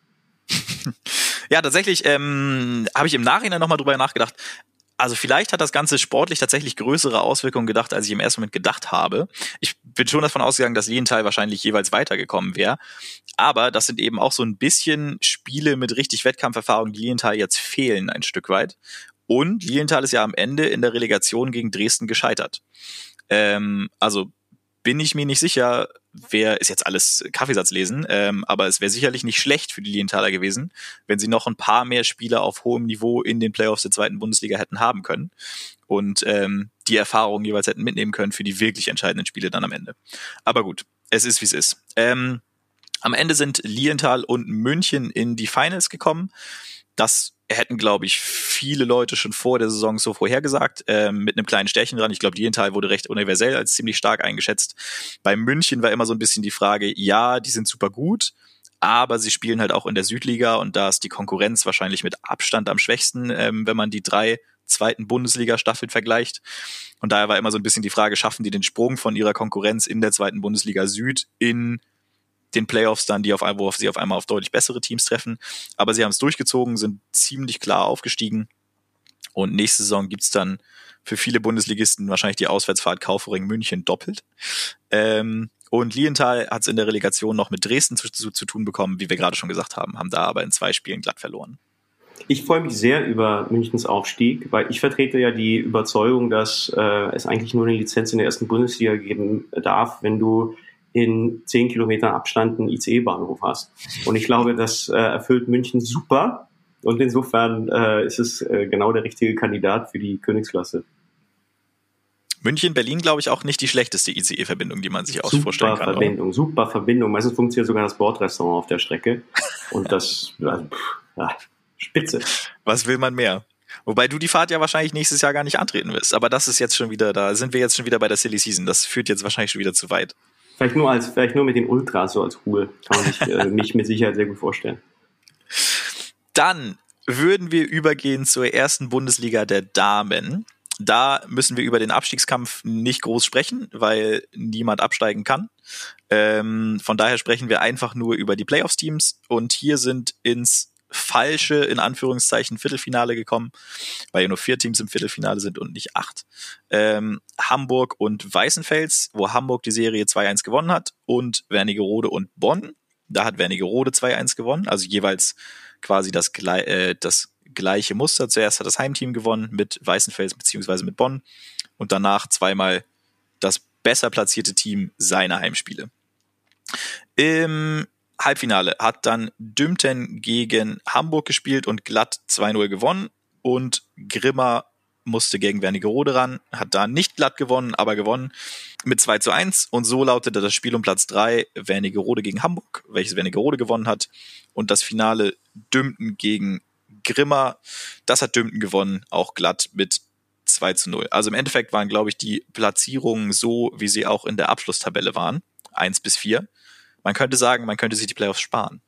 Ja, tatsächlich ähm, habe ich im Nachhinein nochmal drüber nachgedacht. Also vielleicht hat das Ganze sportlich tatsächlich größere Auswirkungen gedacht, als ich im ersten Moment gedacht habe. Ich bin schon davon ausgegangen, dass Lilienthal wahrscheinlich jeweils weitergekommen wäre. Aber das sind eben auch so ein bisschen Spiele mit richtig Wettkampferfahrung, die Lilienthal jetzt fehlen ein Stück weit. Und Lilienthal ist ja am Ende in der Relegation gegen Dresden gescheitert. Ähm, also bin ich mir nicht sicher, wer, ist jetzt alles Kaffeesatz lesen, ähm, aber es wäre sicherlich nicht schlecht für die Lilienthaler gewesen, wenn sie noch ein paar mehr Spieler auf hohem Niveau in den Playoffs der zweiten Bundesliga hätten haben können und ähm, die Erfahrungen jeweils hätten mitnehmen können für die wirklich entscheidenden Spiele dann am Ende. Aber gut, es ist, wie es ist. Ähm, am Ende sind Lilienthal und München in die Finals gekommen. Das hätten, glaube ich, viele Leute schon vor der Saison so vorhergesagt, ähm, mit einem kleinen Sternchen dran. Ich glaube, Lilienthal wurde recht universell als ziemlich stark eingeschätzt. Bei München war immer so ein bisschen die Frage, ja, die sind super gut, aber sie spielen halt auch in der Südliga und da ist die Konkurrenz wahrscheinlich mit Abstand am schwächsten, ähm, wenn man die drei zweiten Bundesliga-Staffeln vergleicht. Und daher war immer so ein bisschen die Frage, schaffen die den Sprung von ihrer Konkurrenz in der zweiten Bundesliga Süd in den Playoffs dann, die auf einmal, wo sie auf einmal auf deutlich bessere Teams treffen. Aber sie haben es durchgezogen, sind ziemlich klar aufgestiegen. Und nächste Saison gibt's dann für viele Bundesligisten wahrscheinlich die Auswärtsfahrt Kaufering-München doppelt. Ähm, und Lilienthal hat es in der Relegation noch mit Dresden zu, zu, zu tun bekommen, wie wir gerade schon gesagt haben, haben da aber in zwei Spielen glatt verloren. Ich freue mich sehr über Münchens Aufstieg, weil ich vertrete ja die Überzeugung, dass äh, es eigentlich nur eine Lizenz in der ersten Bundesliga geben darf, wenn du in zehn Kilometern Abstand einen I C E-Bahnhof hast. Und ich glaube, das äh, erfüllt München super. Und insofern äh, ist es äh, genau der richtige Kandidat für die Königsklasse. München, Berlin, glaube ich, auch nicht die schlechteste I C E-Verbindung, die man sich auch vorstellen kann. Super Verbindung, super Verbindung. Meistens funktioniert sogar das Bordrestaurant auf der Strecke. Und das, also, ja, spitze. Was will man mehr? Wobei du die Fahrt ja wahrscheinlich nächstes Jahr gar nicht antreten wirst. Aber das ist jetzt schon wieder, da sind wir jetzt schon wieder bei der Silly Season. Das führt jetzt wahrscheinlich schon wieder zu weit. Vielleicht nur als, vielleicht nur mit den Ultras so als Ruhe. Kann man sich äh, mich mit Sicherheit sehr gut vorstellen. Dann würden wir übergehen zur ersten Bundesliga der Damen. Da müssen wir über den Abstiegskampf nicht groß sprechen, weil niemand absteigen kann. Ähm, von daher sprechen wir einfach nur über die Playoffs-Teams. Und hier sind ins falsche, in Anführungszeichen, Viertelfinale gekommen, weil ja nur vier Teams im Viertelfinale sind und nicht acht. Ähm, Hamburg und Weißenfels, wo Hamburg die Serie zwei eins gewonnen hat, und Wernigerode und Bonn. Da hat Wernigerode zwei eins gewonnen, also jeweils quasi das, äh, das gleiche Muster. Zuerst hat das Heimteam gewonnen mit Weißenfels beziehungsweise mit Bonn und danach zweimal das besser platzierte Team seiner Heimspiele. Im Halbfinale hat dann Dümten gegen Hamburg gespielt und glatt zwei null gewonnen, und Grimma musste gegen Wernigerode ran, hat da nicht glatt gewonnen, aber gewonnen mit zwei zu eins und so lautete das Spiel um Platz drei Wernigerode gegen Hamburg, welches Wernigerode gewonnen hat und das Finale Dümpen gegen Grimma, das hat Dümpen gewonnen, auch glatt mit zwei zu null. Also im Endeffekt waren, glaube ich, die Platzierungen so, wie sie auch in der Abschlusstabelle waren, eins bis vier. Man könnte sagen, man könnte sich die Playoffs sparen.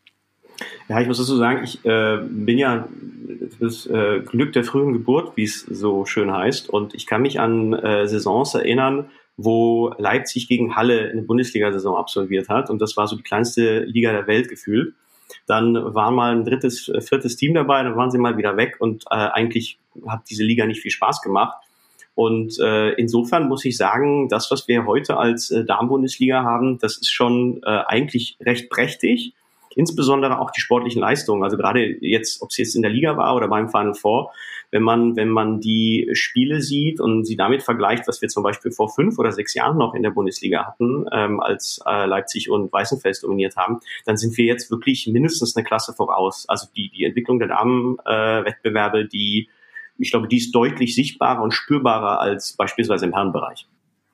Ja, ich muss dazu sagen, ich äh, bin ja das äh, Glück der frühen Geburt, wie es so schön heißt. Und ich kann mich an äh, Saisons erinnern, wo Leipzig gegen Halle eine Bundesliga-Saison absolviert hat. Und das war so die kleinste Liga der Welt gefühlt. Dann war mal ein drittes, viertes Team dabei, dann waren sie mal wieder weg. Und äh, eigentlich hat diese Liga nicht viel Spaß gemacht. Und äh, insofern muss ich sagen, das, was wir heute als äh, Damen-Bundesliga haben, das ist schon äh, eigentlich recht prächtig. Insbesondere auch die sportlichen Leistungen. Also gerade jetzt, ob es jetzt in der Liga war oder beim Final Four, wenn man wenn man die Spiele sieht und sie damit vergleicht, was wir zum Beispiel vor fünf oder sechs Jahren noch in der Bundesliga hatten, ähm, als äh, Leipzig und Weißenfels dominiert haben, dann sind wir jetzt wirklich mindestens eine Klasse voraus. Also die die Entwicklung der Damenwettbewerbe, äh, die ich glaube, die ist deutlich sichtbarer und spürbarer als beispielsweise im Herrenbereich.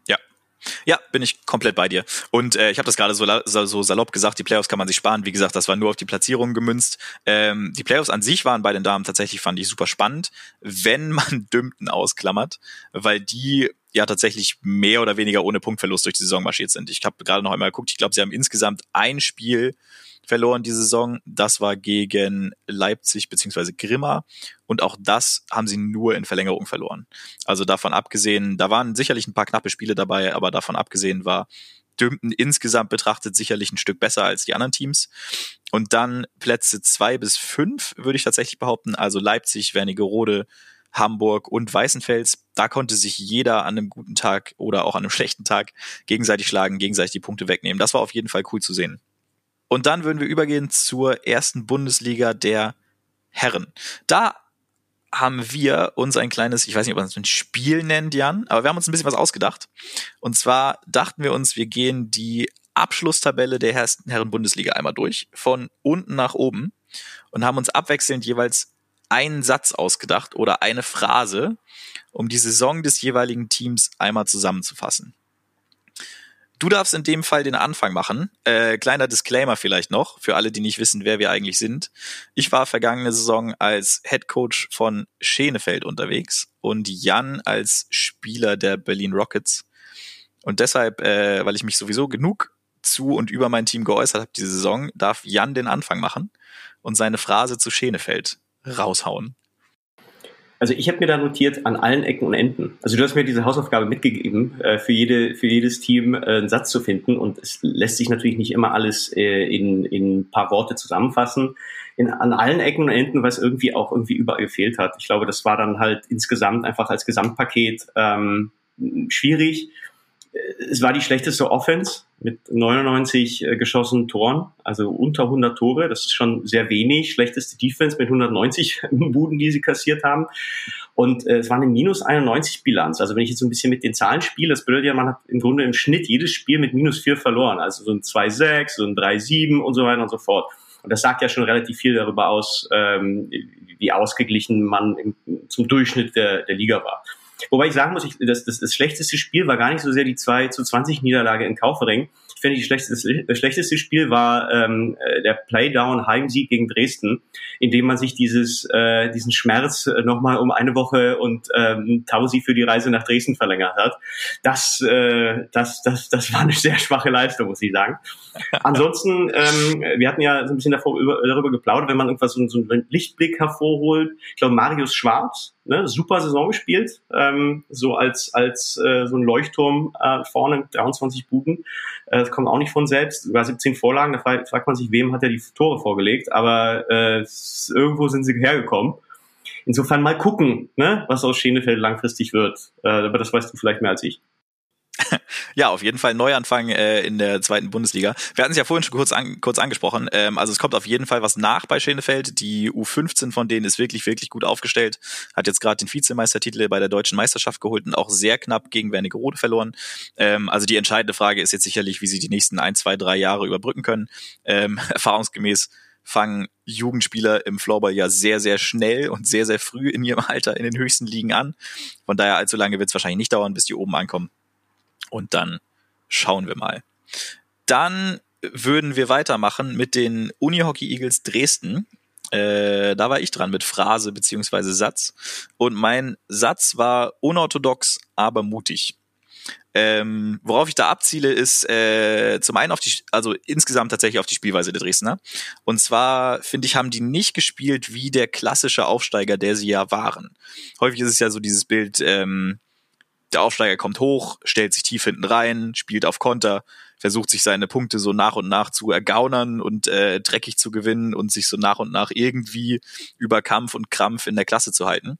Ja, bin ich komplett bei dir. Und äh, ich habe das gerade so, so salopp gesagt, die Playoffs kann man sich sparen. Wie gesagt, das war nur auf die Platzierung gemünzt. Ähm, die Playoffs an sich waren bei den Damen tatsächlich, fand ich, super spannend, wenn man Dümpen ausklammert, weil die ja tatsächlich mehr oder weniger ohne Punktverlust durch die Saison marschiert sind. Ich habe gerade noch einmal geguckt, ich glaube, sie haben insgesamt ein Spiel verloren diese Saison. Das war gegen Leipzig beziehungsweise Grimma. Und auch das haben sie nur in Verlängerung verloren. Also davon abgesehen, da waren sicherlich ein paar knappe Spiele dabei, aber davon abgesehen war Dümpen insgesamt betrachtet sicherlich ein Stück besser als die anderen Teams. Und dann Plätze zwei bis fünf, würde ich tatsächlich behaupten. Also Leipzig, Wernigerode, Hamburg und Weißenfels. Da konnte sich jeder an einem guten Tag oder auch an einem schlechten Tag gegenseitig schlagen, gegenseitig die Punkte wegnehmen. Das war auf jeden Fall cool zu sehen. Und dann würden wir übergehen zur ersten Bundesliga der Herren. Da haben wir uns ein kleines, ich weiß nicht, ob man es ein Spiel nennt, Jan, aber wir haben uns ein bisschen was ausgedacht. Und zwar dachten wir uns, wir gehen die Abschlusstabelle der Herren-Bundesliga einmal durch, von unten nach oben, und haben uns abwechselnd jeweils einen Satz ausgedacht oder eine Phrase, um die Saison des jeweiligen Teams einmal zusammenzufassen. Du darfst in dem Fall den Anfang machen. Äh, kleiner Disclaimer vielleicht noch, für alle, die nicht wissen, wer wir eigentlich sind. Ich war vergangene Saison als Headcoach von Schenefeld unterwegs und Jan als Spieler der Berlin Rockets. Und deshalb, äh, weil ich mich sowieso genug zu und über mein Team geäußert habe diese Saison, darf Jan den Anfang machen und seine Phrase zu Schenefeld raushauen. Also ich habe mir da notiert, an allen Ecken und Enden. Also du hast mir diese Hausaufgabe mitgegeben, äh, für jede für jedes Team äh, einen Satz zu finden. Und es lässt sich natürlich nicht immer alles äh, in in ein paar Worte zusammenfassen. In, an allen Ecken und Enden, was irgendwie auch irgendwie überall gefehlt hat. Ich glaube, das war dann halt insgesamt einfach als Gesamtpaket ähm, schwierig. Es war die schlechteste Offense mit neunundneunzig äh, geschossenen Toren, also unter hundert Tore. Das ist schon sehr wenig. Schlechteste Defense mit hundertneunzig Buden, die sie kassiert haben. Und äh, es war eine minus einundneunzig Bilanz. Also wenn ich jetzt so ein bisschen mit den Zahlen spiele, das bedeutet ja, man hat im Grunde im Schnitt jedes Spiel mit minus vier verloren. Also so ein zwei sechs, so ein drei sieben und so weiter und so fort. Und das sagt ja schon relativ viel darüber aus, ähm, wie ausgeglichen man im, zum Durchschnitt der, der Liga war. Wobei ich sagen muss, ich, das, das, das schlechteste Spiel war gar nicht so sehr die zwei zu zwanzig Niederlage in Kaufering. Ich finde, die schlechteste, das schlechteste Spiel war ähm, der Playdown-Heimsieg gegen Dresden, in dem man sich dieses äh, diesen Schmerz äh, nochmal um eine Woche und ähm, Tausi für die Reise nach Dresden verlängert hat. Das, äh, das, das, das war eine sehr schwache Leistung, muss ich sagen. Ansonsten, ähm, wir hatten ja so ein bisschen davor, über, darüber geplaudert, wenn man irgendwas so, so einen Lichtblick hervorholt. Ich glaube, Marius Schwarz, ne, super Saison gespielt, ähm, so als als äh, so ein Leuchtturm äh, vorne, dreiundzwanzig Buden. Äh, das kommt auch nicht von selbst, über siebzehn Vorlagen, da fragt, fragt man sich, wem hat er die Tore vorgelegt, aber äh, irgendwo sind sie hergekommen. Insofern mal gucken, ne, was aus Schenefeld langfristig wird. Äh, aber das weißt du vielleicht mehr als ich. Ja, auf jeden Fall Neuanfang äh, in der zweiten Bundesliga. Wir hatten es ja vorhin schon kurz, an, kurz angesprochen. Ähm, also es kommt auf jeden Fall was nach bei Schenefeld. Die U fünfzehn von denen ist wirklich, wirklich gut aufgestellt. Hat jetzt gerade den Vizemeistertitel bei der Deutschen Meisterschaft geholt und auch sehr knapp gegen Wernigerode verloren. Ähm, also die entscheidende Frage ist jetzt sicherlich, wie sie die nächsten ein, zwei, drei Jahre überbrücken können. Ähm, erfahrungsgemäß fangen Jugendspieler im Floorball ja sehr, sehr schnell und sehr, sehr früh in ihrem Alter in den höchsten Ligen an. Von daher allzu lange wird es wahrscheinlich nicht dauern, bis die oben ankommen. Und dann schauen wir mal. Dann würden wir weitermachen mit den Unihockey Eagles Dresden. Äh, da war ich dran mit Phrase beziehungsweise Satz. Und mein Satz war unorthodox, aber mutig. Ähm, worauf ich da abziele, ist äh, zum einen auf die, also insgesamt tatsächlich auf die Spielweise der Dresdner. Und zwar, finde ich, haben die nicht gespielt wie der klassische Aufsteiger, der sie ja waren. Häufig ist es ja so dieses Bild, ähm, der Aufsteiger kommt hoch, stellt sich tief hinten rein, spielt auf Konter, versucht sich seine Punkte so nach und nach zu ergaunern und äh, dreckig zu gewinnen und sich so nach und nach irgendwie über Kampf und Krampf in der Klasse zu halten.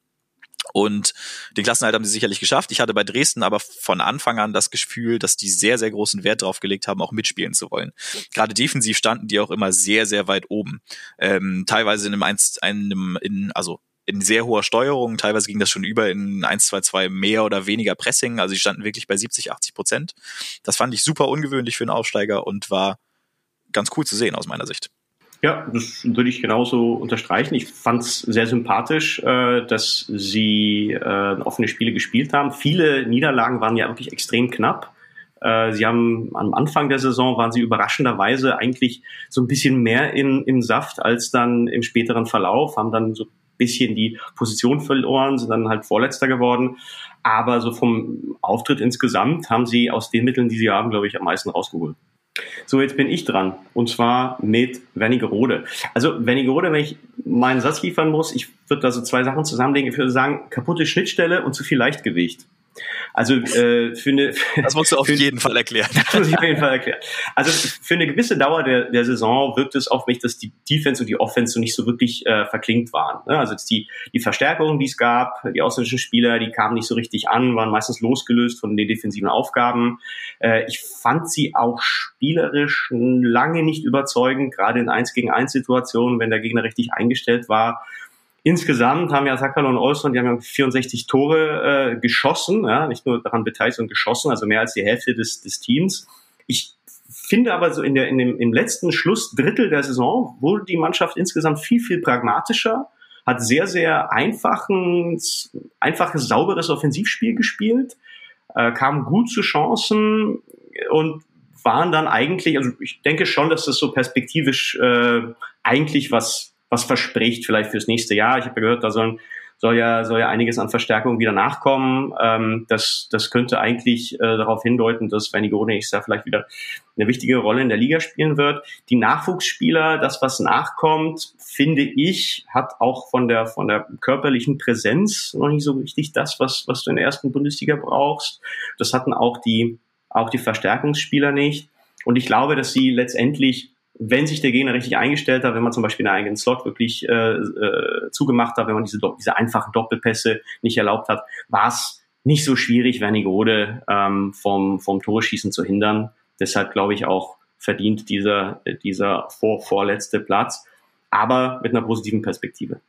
Und den Klassenerhalt haben sie sicherlich geschafft. Ich hatte bei Dresden aber von Anfang an das Gefühl, dass die sehr, sehr großen Wert drauf gelegt haben, auch mitspielen zu wollen. Gerade defensiv standen die auch immer sehr, sehr weit oben. Ähm, teilweise in einem eins, einem, in, also in sehr hoher Steuerung, teilweise ging das schon über in eins, zwei, zwei mehr oder weniger Pressing, also die standen wirklich bei siebzig, achtzig Prozent. Das fand ich super ungewöhnlich für einen Aufsteiger und war ganz cool zu sehen aus meiner Sicht. Ja, das würde ich genauso unterstreichen. Ich fand es sehr sympathisch, äh, dass sie äh, offene Spiele gespielt haben. Viele Niederlagen waren ja wirklich extrem knapp. Äh, sie haben am Anfang der Saison waren sie überraschenderweise eigentlich so ein bisschen mehr in, im Saft als dann im späteren Verlauf, haben dann so ein bisschen die Position verloren, sind dann halt Vorletzter geworden. Aber so vom Auftritt insgesamt haben sie aus den Mitteln, die sie haben, glaube ich, am meisten rausgeholt. So, jetzt bin ich dran. Und zwar mit Wernigerode. Also Wernigerode, wenn ich meinen Satz liefern muss, ich würde da so zwei Sachen zusammenlegen. Ich würde sagen, kaputte Schnittstelle und zu viel Leichtgewicht. Also äh, für eine... Das musst du auf für, jeden Fall erklären. Das muss ich auf jeden Fall erklären. Also für eine gewisse Dauer der, der Saison wirkt es auf mich, dass die Defense und die Offense so nicht so wirklich äh, verklingt waren. Also die, die Verstärkungen, die es gab, die ausländischen Spieler, die kamen nicht so richtig an, waren meistens losgelöst von den defensiven Aufgaben. Äh, ich fand sie auch spielerisch lange nicht überzeugend, gerade in eins gegen eins Situationen, wenn der Gegner richtig eingestellt war. Insgesamt haben ja Sakala und Olsson, die haben ja vierundsechzig Tore äh, geschossen, ja, nicht nur daran beteiligt, sondern geschossen, also mehr als die Hälfte des, des Teams. Ich finde aber so in der in dem im letzten Schlussdrittel der Saison wurde die Mannschaft insgesamt viel viel pragmatischer, hat sehr sehr einfachen einfaches sauberes Offensivspiel gespielt, äh, kam gut zu Chancen und waren dann eigentlich, also ich denke schon, dass das so perspektivisch äh, eigentlich was was verspricht vielleicht fürs nächste Jahr. Ich habe ja gehört, da sollen, soll ja soll ja einiges an Verstärkung wieder nachkommen. Ähm, das das könnte eigentlich äh, darauf hindeuten, dass Wernigerode nächstes Jahr vielleicht wieder eine wichtige Rolle in der Liga spielen wird. Die Nachwuchsspieler, das was nachkommt, finde ich, hat auch von der von der körperlichen Präsenz noch nicht so richtig das, was was du in der ersten Bundesliga brauchst. Das hatten auch die auch die Verstärkungsspieler nicht. Und ich glaube, dass sie letztendlich, wenn sich der Gegner richtig eingestellt hat, wenn man zum Beispiel einen eigenen Slot wirklich äh, äh, zugemacht hat, wenn man diese, diese einfachen Doppelpässe nicht erlaubt hat, war es nicht so schwierig, Wernigerode ähm, vom, vom Torschießen zu hindern. Deshalb glaube ich auch verdient dieser, dieser vor, vorletzte Platz, aber mit einer positiven Perspektive.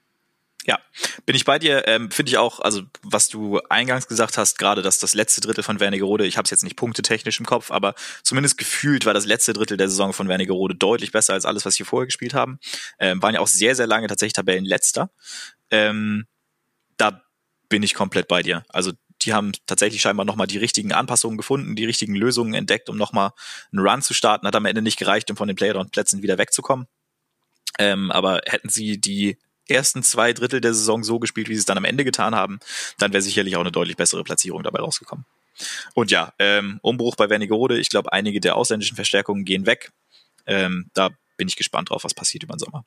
Ja, bin ich bei dir, ähm, finde ich auch, also was du eingangs gesagt hast, gerade dass das letzte Drittel von Wernigerode, ich habe es jetzt nicht punktetechnisch im Kopf, aber zumindest gefühlt war das letzte Drittel der Saison von Wernigerode deutlich besser als alles, was sie vorher gespielt haben. Ähm, waren ja auch sehr, sehr lange tatsächlich Tabellenletzter. Ähm, da bin ich komplett bei dir. Also die haben tatsächlich scheinbar nochmal die richtigen Anpassungen gefunden, die richtigen Lösungen entdeckt, um nochmal einen Run zu starten. Hat am Ende nicht gereicht, um von den Playoff-Plätzen wieder wegzukommen. Ähm, aber hätten sie die ersten zwei Drittel der Saison so gespielt, wie sie es dann am Ende getan haben, dann wäre sicherlich auch eine deutlich bessere Platzierung dabei rausgekommen. Und ja, ähm, Umbruch bei Wernigerode. Ich glaube, einige der ausländischen Verstärkungen gehen weg. Ähm, da bin ich gespannt drauf, was passiert über den Sommer.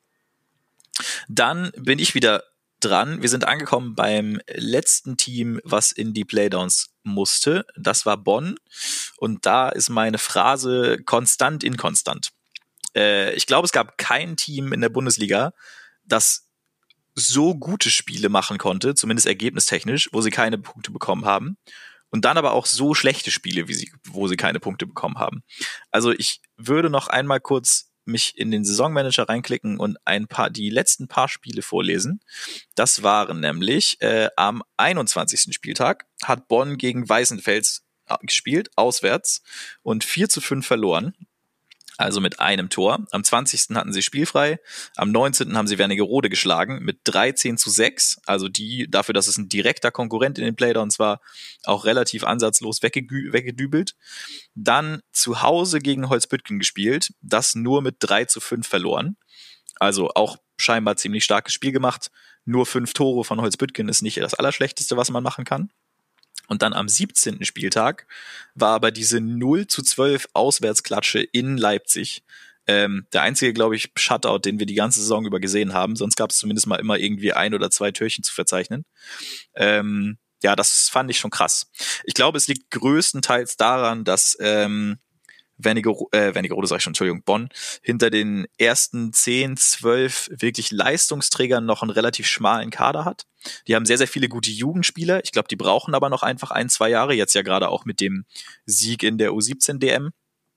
Dann bin ich wieder dran. Wir sind angekommen beim letzten Team, was in die Playdowns musste. Das war Bonn. Und da ist meine Phrase konstant inkonstant. Äh, ich glaube, es gab kein Team in der Bundesliga, das so gute Spiele machen konnte, zumindest ergebnistechnisch, wo sie keine Punkte bekommen haben. Und dann aber auch so schlechte Spiele, wie sie, wo sie keine Punkte bekommen haben. Also ich würde noch einmal kurz mich in den Saisonmanager reinklicken und ein paar, die letzten paar Spiele vorlesen. Das waren nämlich äh, am einundzwanzigsten Spieltag hat Bonn gegen Weißenfels gespielt, auswärts, und vier zu fünf verloren. Also mit einem Tor. Am zwanzigsten hatten sie spielfrei. Am neunzehnten haben sie Wernigerode geschlagen mit dreizehn zu sechs. Also die, dafür, dass es ein direkter Konkurrent in den Playdowns war, auch relativ ansatzlos weggegü- weggedübelt. Dann zu Hause gegen Holzbüttgen gespielt. Das nur mit drei zu fünf verloren. Also auch scheinbar ziemlich starkes Spiel gemacht. Nur fünf Tore von Holzbüttgen ist nicht das Allerschlechteste, was man machen kann. Und dann am siebzehnten Spieltag war aber diese null zu zwölf Auswärtsklatsche in Leipzig. Ähm, der einzige, glaube ich, Shutout, den wir die ganze Saison über gesehen haben. Sonst gab es zumindest mal immer irgendwie ein oder zwei Türchen zu verzeichnen. Ähm, ja, das fand ich schon krass. Ich glaube, es liegt größtenteils daran, dass ähm, Wernigerode, äh, Wernigerode sag ich schon, Entschuldigung, Bonn, hinter den ersten zehn, zwölf wirklich Leistungsträgern noch einen relativ schmalen Kader hat. Die haben sehr, sehr viele gute Jugendspieler. Ich glaube, die brauchen aber noch einfach ein, zwei Jahre. Jetzt ja gerade auch mit dem Sieg in der U siebzehn D M.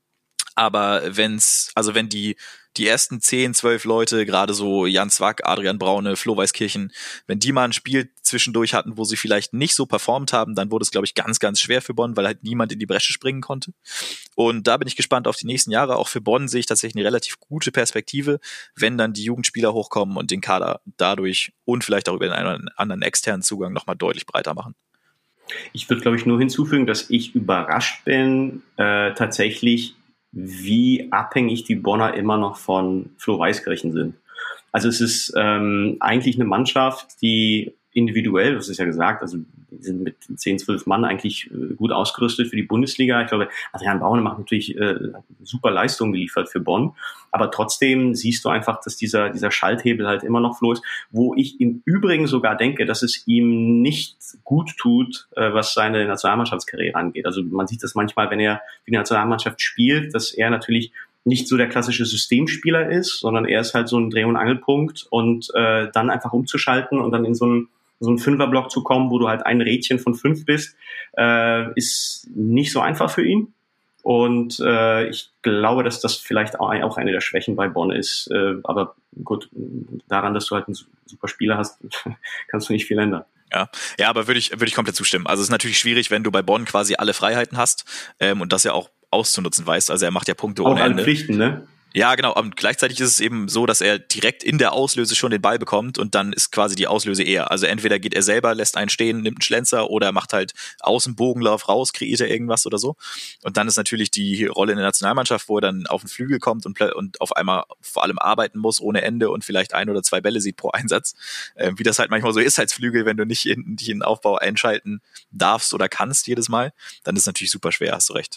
Aber wenn's, also wenn die, die ersten zehn, zwölf Leute, gerade so Jan Zwack, Adrian Braune, Flo Weiskirchen, wenn die mal ein Spiel zwischendurch hatten, wo sie vielleicht nicht so performt haben, dann wurde es, glaube ich, ganz, ganz schwer für Bonn, weil halt niemand in die Bresche springen konnte. Und da bin ich gespannt auf die nächsten Jahre. Auch für Bonn sehe ich tatsächlich eine relativ gute Perspektive, wenn dann die Jugendspieler hochkommen und den Kader dadurch und vielleicht auch über den einen oder anderen externen Zugang nochmal deutlich breiter machen. Ich würde, glaube ich, nur hinzufügen, dass ich überrascht bin, äh, tatsächlich, wie abhängig die Bonner immer noch von Flo Weiskirchen sind. Also es ist ähm, eigentlich eine Mannschaft, die individuell, das ist ja gesagt, also die sind mit zehn, zwölf Mann eigentlich äh, gut ausgerüstet für die Bundesliga. Ich glaube, Adrian Braune macht natürlich äh, super Leistungen geliefert für Bonn, aber trotzdem siehst du einfach, dass dieser dieser Schalthebel halt immer noch Flo ist, wo ich im Übrigen sogar denke, dass es ihm nicht gut tut, äh, was seine Nationalmannschaftskarriere angeht. Also man sieht das manchmal, wenn er für die Nationalmannschaft spielt, dass er natürlich nicht so der klassische Systemspieler ist, sondern er ist halt so ein Dreh- und Angelpunkt und äh, dann einfach umzuschalten und dann in so einen so einen Fünferblock zu kommen, wo du halt ein Rädchen von fünf bist, äh, ist nicht so einfach für ihn. Und äh, ich glaube, dass das vielleicht auch eine der Schwächen bei Bonn ist. Äh, aber gut, daran, dass du halt einen super Spieler hast, kannst du nicht viel ändern. Ja, ja, aber würde ich würde ich komplett zustimmen. Also es ist natürlich schwierig, wenn du bei Bonn quasi alle Freiheiten hast ähm, und das ja auch auszunutzen weißt. Also er macht ja Punkte auch ohne alle Ende. Pflichten, ne? Ja, genau. Und gleichzeitig ist es eben so, dass er direkt in der Auslöse schon den Ball bekommt und dann ist quasi die Auslöse eher. Also entweder geht er selber, lässt einen stehen, nimmt einen Schlenzer oder macht halt außen Bogenlauf raus, kreiert er irgendwas oder so. Und dann ist natürlich die Rolle in der Nationalmannschaft, wo er dann auf den Flügel kommt und, und auf einmal vor allem arbeiten muss ohne Ende und vielleicht ein oder zwei Bälle sieht pro Einsatz. Äh, wie das halt manchmal so ist als Flügel, wenn du nicht in, dich in den Aufbau einschalten darfst oder kannst jedes Mal, dann ist es natürlich super schwer, hast du recht.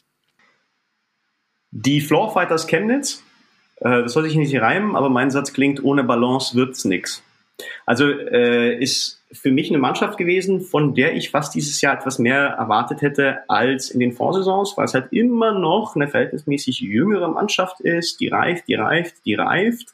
Die Floorfighters Chemnitz, das soll sich nicht reimen, aber mein Satz klingt, ohne Balance wird's nix. Also äh, ist für mich eine Mannschaft gewesen, von der ich fast dieses Jahr etwas mehr erwartet hätte als in den Vorsaisons, weil es halt immer noch eine verhältnismäßig jüngere Mannschaft ist, die reift, die reift, die reift.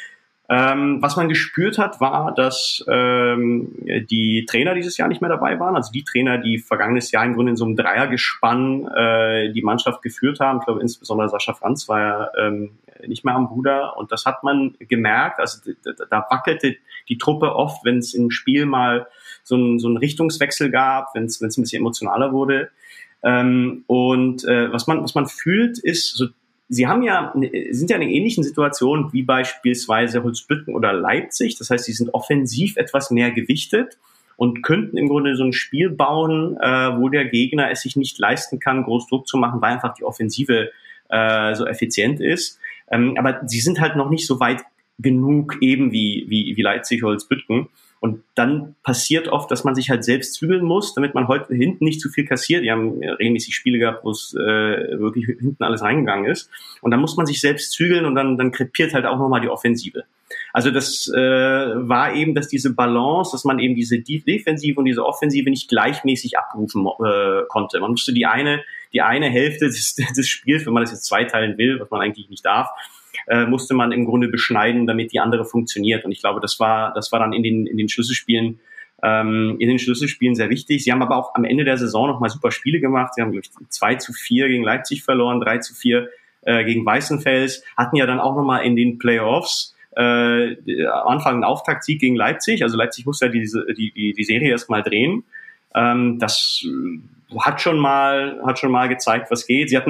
Ähm, was man gespürt hat, war, dass ähm, die Trainer dieses Jahr nicht mehr dabei waren. Also die Trainer, die vergangenes Jahr im Grunde in so einem Dreiergespann äh, die Mannschaft geführt haben. Ich glaube, insbesondere Sascha Franz war ja ähm, nicht mehr am Ruder. Und das hat man gemerkt. Also da, da wackelte die Truppe oft, wenn es im Spiel mal so einen so einen Richtungswechsel gab, wenn es wenn es ein bisschen emotionaler wurde. Ähm, und äh, was man was man fühlt, ist so, Sie haben ja, sind ja in einer ähnlichen Situation wie beispielsweise Holzbüttgen oder Leipzig. Das heißt, sie sind offensiv etwas mehr gewichtet und könnten im Grunde so ein Spiel bauen, äh, wo der Gegner es sich nicht leisten kann, groß Druck zu machen, weil einfach die Offensive äh, so effizient ist. Ähm, aber sie sind halt noch nicht so weit genug eben wie, wie, wie Leipzig oder Holzbüttgen. Und dann passiert oft, dass man sich halt selbst zügeln muss, damit man heute hinten nicht zu viel kassiert. Die haben regelmäßig Spiele gehabt, wo es äh, wirklich hinten alles reingegangen ist. Und dann muss man sich selbst zügeln und dann, dann krepiert halt auch nochmal die Offensive. Also das äh, war eben, dass diese Balance, dass man eben diese Defensive und diese Offensive nicht gleichmäßig abrufen äh, konnte. Man musste die eine, die eine Hälfte des, des Spiels, wenn man das jetzt zweiteilen will, was man eigentlich nicht darf, äh, musste man im Grunde beschneiden, damit die andere funktioniert. Und ich glaube, das war, das war dann in den, in den Schlüsselspielen, ähm, in den Schlüsselspielen sehr wichtig. Sie haben aber auch am Ende der Saison nochmal super Spiele gemacht. Sie haben, glaube ich, zwei zu vier gegen Leipzig verloren, drei zu vier äh, gegen Weißenfels, hatten ja dann auch nochmal in den Playoffs äh, am Anfang einen Auftaktsieg gegen Leipzig. Also Leipzig musste ja diese, die, die, die Serie erstmal drehen. Ähm, das hat schon mal, hat schon mal gezeigt, was geht. Sie hatten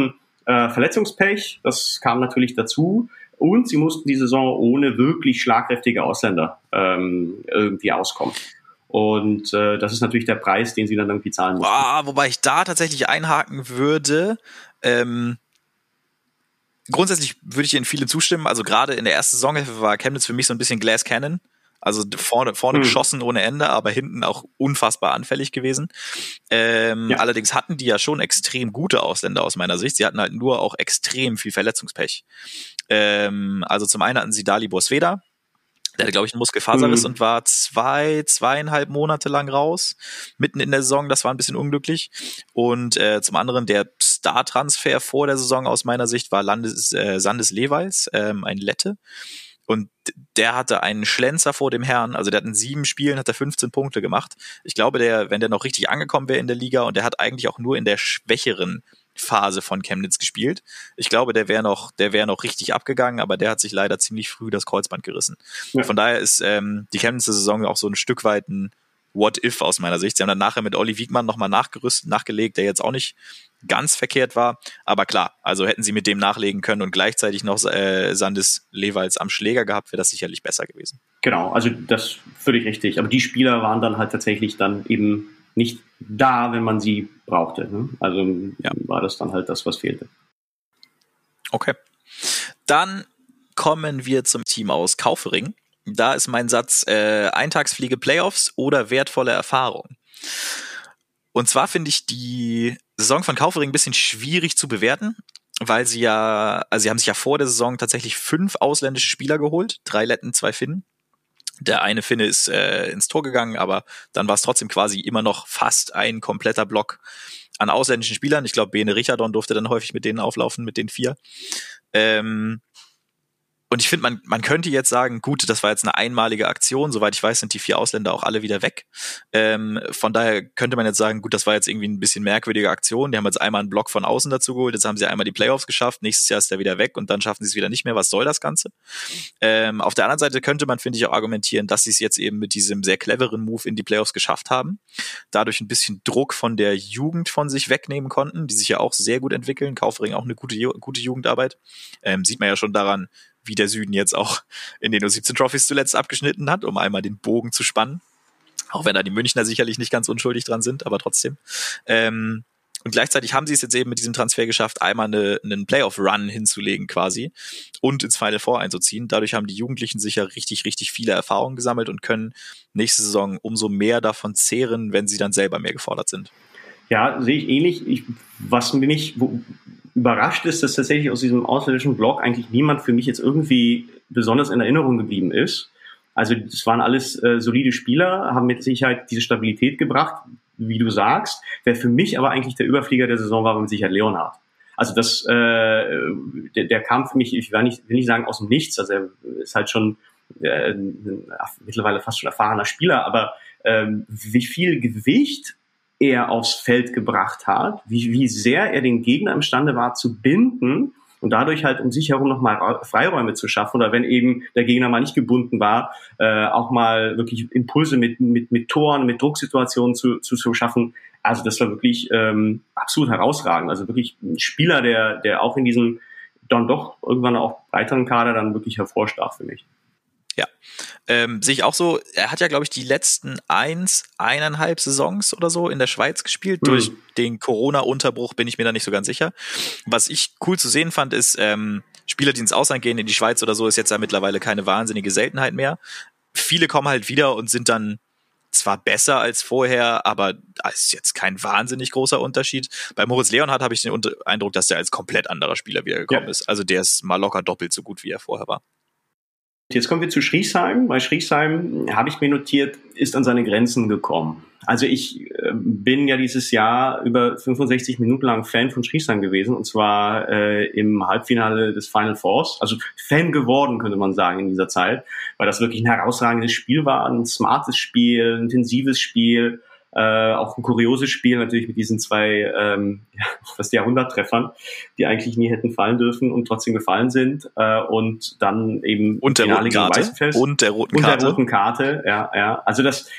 Äh, Verletzungspech, das kam natürlich dazu. Und sie mussten die Saison ohne wirklich schlagkräftige Ausländer ähm, irgendwie auskommen. Und äh, das ist natürlich der Preis, den sie dann irgendwie zahlen mussten. Ah, wobei ich da tatsächlich einhaken würde. Ähm, grundsätzlich würde ich Ihnen viele zustimmen. Also gerade in der ersten Saisonhälfte war Chemnitz für mich so ein bisschen Glass Cannon. Also vorne, vorne hm. geschossen ohne Ende, aber hinten auch unfassbar anfällig gewesen. Ähm, ja. Allerdings hatten die ja schon extrem gute Ausländer aus meiner Sicht. Sie hatten halt nur auch extrem viel Verletzungspech. Ähm, also zum einen hatten sie Dalibor Sveda. Der hatte, glaube ich, einen Muskelfaserriss mhm. und war zwei, zweieinhalb Monate lang raus, mitten in der Saison. Das war ein bisschen unglücklich. Und äh, zum anderen der Star-Transfer vor der Saison aus meiner Sicht war Landes, äh, Sandes Lewals, ähm, ein Lette. Und der hatte einen Schlenzer vor dem Herrn. Also der hat in sieben Spielen hat er fünfzehn Punkte gemacht. Ich glaube, der, wenn der noch richtig angekommen wäre in der Liga, und der hat eigentlich auch nur in der schwächeren Phase von Chemnitz gespielt. Ich glaube, der wäre noch, der wäre noch richtig abgegangen, aber der hat sich leider ziemlich früh das Kreuzband gerissen. Ja. Von daher ist ähm, die Chemnitzer Saison auch so ein Stück weit ein What-If aus meiner Sicht. Sie haben dann nachher mit Olli Wiegmann nochmal nachgerüstet, nachgelegt, der jetzt auch nicht ganz verkehrt war. Aber klar, also hätten sie mit dem nachlegen können und gleichzeitig noch äh, Sandes Lewals am Schläger gehabt, wäre das sicherlich besser gewesen. Genau, also das völlig richtig. Aber die Spieler waren dann halt tatsächlich dann eben nicht da, wenn man sie brauchte. Ne? Also ja. war das dann halt das, was fehlte. Okay. Dann kommen wir zum Team aus Kaufering. Da ist mein Satz äh, Eintagsfliege Playoffs oder wertvolle Erfahrung. Und zwar finde ich die Saison von Kaufering ein bisschen schwierig zu bewerten, weil sie ja, also sie haben sich ja vor der Saison tatsächlich fünf ausländische Spieler geholt, drei Letten, zwei Finnen. Der eine Finne ist äh, ins Tor gegangen, aber dann war es trotzdem quasi immer noch fast ein kompletter Block an ausländischen Spielern. Ich glaube, Bene Richardon durfte dann häufig mit denen auflaufen, mit den vier. Ähm, Und ich finde, man, man könnte jetzt sagen, gut, das war jetzt eine einmalige Aktion. Soweit ich weiß, sind die vier Ausländer auch alle wieder weg. Ähm, von daher könnte man jetzt sagen, gut, das war jetzt irgendwie ein bisschen merkwürdige Aktion. Die haben jetzt einmal einen Block von außen dazu geholt. Jetzt haben sie einmal die Playoffs geschafft. Nächstes Jahr ist der wieder weg und dann schaffen sie es wieder nicht mehr. Was soll das Ganze? Ähm, auf der anderen Seite könnte man, finde ich, auch argumentieren, dass sie es jetzt eben mit diesem sehr cleveren Move in die Playoffs geschafft haben. Dadurch ein bisschen Druck von der Jugend von sich wegnehmen konnten, die sich ja auch sehr gut entwickeln. Kaufering auch eine gute, gute Jugendarbeit. Ähm, sieht man ja schon daran, wie der Süden jetzt auch in den U siebzehn Trophys zuletzt abgeschnitten hat, um einmal den Bogen zu spannen. Auch wenn da die Münchner sicherlich nicht ganz unschuldig dran sind, aber trotzdem. Ähm, und gleichzeitig haben sie es jetzt eben mit diesem Transfer geschafft, einmal eine, einen Playoff-Run hinzulegen quasi und ins Final Four einzuziehen. Dadurch haben die Jugendlichen sicher richtig, richtig viele Erfahrungen gesammelt und können nächste Saison umso mehr davon zehren, wenn sie dann selber mehr gefordert sind. Ja, sehe ich ähnlich. Ich, was mich wo, überrascht ist, dass tatsächlich aus diesem ausländischen Block eigentlich niemand für mich jetzt irgendwie besonders in Erinnerung geblieben ist. Also das waren alles äh, solide Spieler, haben mit Sicherheit diese Stabilität gebracht, wie du sagst. Wer für mich aber eigentlich der Überflieger der Saison war, war mit Sicherheit Leonhard. Also das, äh, der, der kam für mich, ich will nicht, will nicht sagen aus dem Nichts, also er ist halt schon äh, ein, mittlerweile fast schon erfahrener Spieler, aber äh, wie viel Gewicht er aufs Feld gebracht hat, wie, wie sehr er den Gegner imstande war zu binden und dadurch halt um sich herum nochmal Freiräume zu schaffen oder wenn eben der Gegner mal nicht gebunden war, äh, auch mal wirklich Impulse mit, mit, mit Toren, mit Drucksituationen zu, zu, zu schaffen. Also das war wirklich ähm, absolut herausragend. Also wirklich ein Spieler, der, der auch in diesem dann doch irgendwann auch breiteren Kader dann wirklich hervorstach für mich. Ja, ähm, sehe ich auch so. Er hat ja, glaube ich, die letzten eins, eineinhalb Saisons oder so in der Schweiz gespielt. Mhm. Durch den Corona-Unterbruch bin ich mir da nicht so ganz sicher. Was ich cool zu sehen fand, ist, ähm, Spieler, die ins Ausland gehen, in die Schweiz oder so, ist jetzt ja mittlerweile keine wahnsinnige Seltenheit mehr. Viele kommen halt wieder und sind dann zwar besser als vorher, aber das ist jetzt kein wahnsinnig großer Unterschied. Bei Moritz Leonhardt habe ich den Eindruck, dass der als komplett anderer Spieler wiedergekommen ja. ist. Also der ist mal locker doppelt so gut, wie er vorher war. Jetzt kommen wir zu Schriesheim. Bei Schriesheim, habe ich mir notiert, ist an seine Grenzen gekommen. Also ich äh, bin ja dieses Jahr über fünfundsechzig Minuten lang Fan von Schriesheim gewesen und zwar äh, im Halbfinale des Final Fours. Also Fan geworden, könnte man sagen, in dieser Zeit, weil das wirklich ein herausragendes Spiel war, ein smartes Spiel, ein intensives Spiel, äh, auch ein kurioses Spiel natürlich mit diesen zwei ähm, ja, fast Jahrhunderttreffern, die eigentlich nie hätten fallen dürfen und trotzdem gefallen sind äh, und dann eben und der roten Karte und der roten und Karte der roten Karte ja ja also das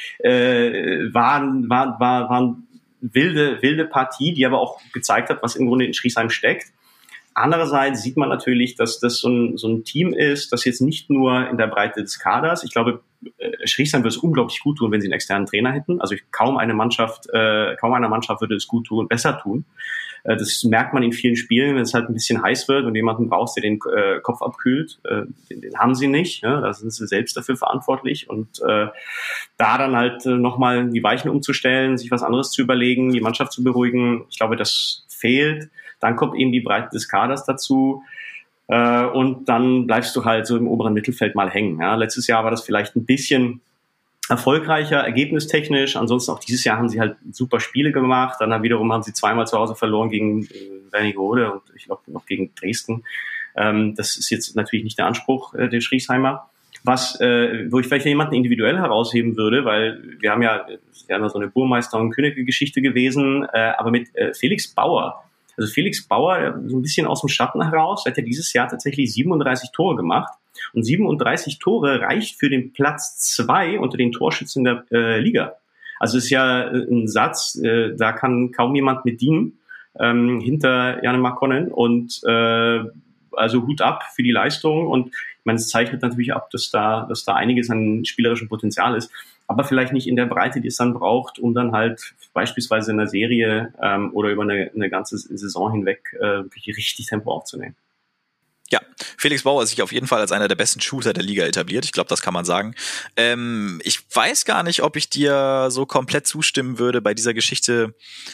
äh, war war war waren wilde wilde Partie, die aber auch gezeigt hat, was im Grunde in Schriesheim steckt. Andererseits sieht man natürlich, dass das so ein, so ein Team ist, das jetzt nicht nur in der Breite des Kaders, ich glaube, Schriesheim würde es unglaublich gut tun, wenn sie einen externen Trainer hätten. Also kaum eine Mannschaft, äh, kaum einer Mannschaft würde es gut tun, besser tun. Äh, das merkt man in vielen Spielen, wenn es halt ein bisschen heiß wird und jemanden brauchst, der den äh, Kopf abkühlt. Äh, den, den haben sie nicht. Ja? Da sind sie selbst dafür verantwortlich. Und äh, da dann halt äh, nochmal die Weichen umzustellen, sich was anderes zu überlegen, die Mannschaft zu beruhigen, ich glaube, das fehlt. Dann kommt eben die Breite des Kaders dazu. Äh, und dann bleibst du halt so im oberen Mittelfeld mal hängen. Ja? Letztes Jahr war das vielleicht ein bisschen erfolgreicher, ergebnistechnisch. Ansonsten auch dieses Jahr haben sie halt super Spiele gemacht. Dann wiederum haben sie zweimal zu Hause verloren gegen äh, Wernigerode und ich glaube noch gegen Dresden. Ähm, das ist jetzt natürlich nicht der Anspruch äh, der Schriesheimer. Was, äh, wo ich vielleicht jemanden individuell herausheben würde, weil wir haben ja, wir haben ja so eine Burmeister- und Könige-Geschichte gewesen, äh, aber mit äh, Felix Bauer. Also Felix Bauer, so ein bisschen aus dem Schatten heraus, hat ja dieses Jahr tatsächlich siebenunddreißig Tore gemacht. Und siebenunddreißig Tore reicht für den Platz zwei unter den Torschützen der äh, Liga. Also es ist ja äh, ein Satz, äh, da kann kaum jemand mit dienen, ähm, hinter Janne Markkonen. Und äh, also Hut ab für die Leistung. Und ich meine, es zeichnet natürlich ab, dass da, dass da einiges an spielerischem Potenzial ist. Aber vielleicht nicht in der Breite, die es dann braucht, um dann halt beispielsweise in einer Serie ähm, oder über eine, eine ganze Saison hinweg äh, wirklich richtig Tempo aufzunehmen. Ja, Felix Bauer ist sich auf jeden Fall als einer der besten Shooter der Liga etabliert. Ich glaube, das kann man sagen. Ähm, ich weiß gar nicht, ob ich dir so komplett zustimmen würde bei dieser Geschichte.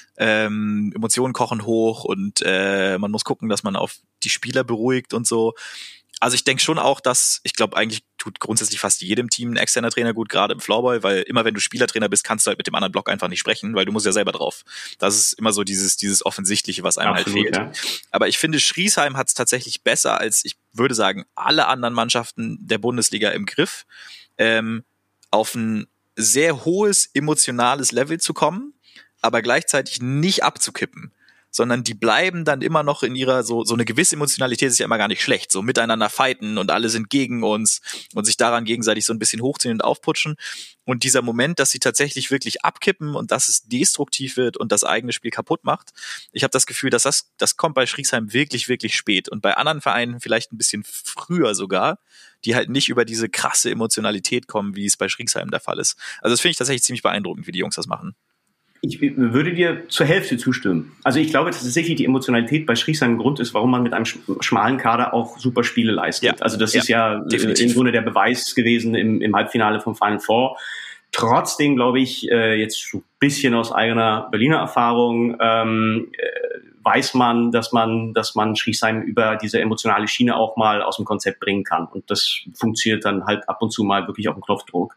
Ähm, Emotionen kochen hoch und äh, man muss gucken, dass man auf die Spieler beruhigt und so. Also ich denke schon auch, dass, ich glaube, eigentlich tut grundsätzlich fast jedem Team ein externer Trainer gut, gerade im Floorball, weil immer wenn du Spielertrainer bist, kannst du halt mit dem anderen Block einfach nicht sprechen, weil du musst ja selber drauf. Das ist immer so dieses dieses Offensichtliche, was einem Absolut, halt fehlt. Ja. Aber ich finde, Schriesheim hat es tatsächlich besser als, ich würde sagen, alle anderen Mannschaften der Bundesliga im Griff, ähm, auf ein sehr hohes emotionales Level zu kommen, aber gleichzeitig nicht abzukippen, sondern die bleiben dann immer noch in ihrer, so so eine gewisse Emotionalität ist ja immer gar nicht schlecht, so miteinander fighten und alle sind gegen uns und sich daran gegenseitig so ein bisschen hochziehen und aufputschen. Und dieser Moment, dass sie tatsächlich wirklich abkippen und dass es destruktiv wird und das eigene Spiel kaputt macht, ich habe das Gefühl, dass das das kommt bei Schriesheim wirklich, wirklich spät und bei anderen Vereinen vielleicht ein bisschen früher sogar, die halt nicht über diese krasse Emotionalität kommen, wie es bei Schriesheim der Fall ist. Also das finde ich tatsächlich ziemlich beeindruckend, wie die Jungs das machen. Ich würde dir zur Hälfte zustimmen. Also ich glaube, dass tatsächlich die Emotionalität bei Schriesheim ein Grund ist, warum man mit einem schmalen Kader auch super Spiele leistet. Ja, also das ja, ist ja definitiv im Grunde der Beweis gewesen im, im Halbfinale vom Final Four. Trotzdem glaube ich, äh, jetzt so ein bisschen aus eigener Berliner Erfahrung, ähm, äh, weiß man, dass man, dass man Schriesheim über diese emotionale Schiene auch mal aus dem Konzept bringen kann. Und das funktioniert dann halt ab und zu mal wirklich auf dem Knopfdruck.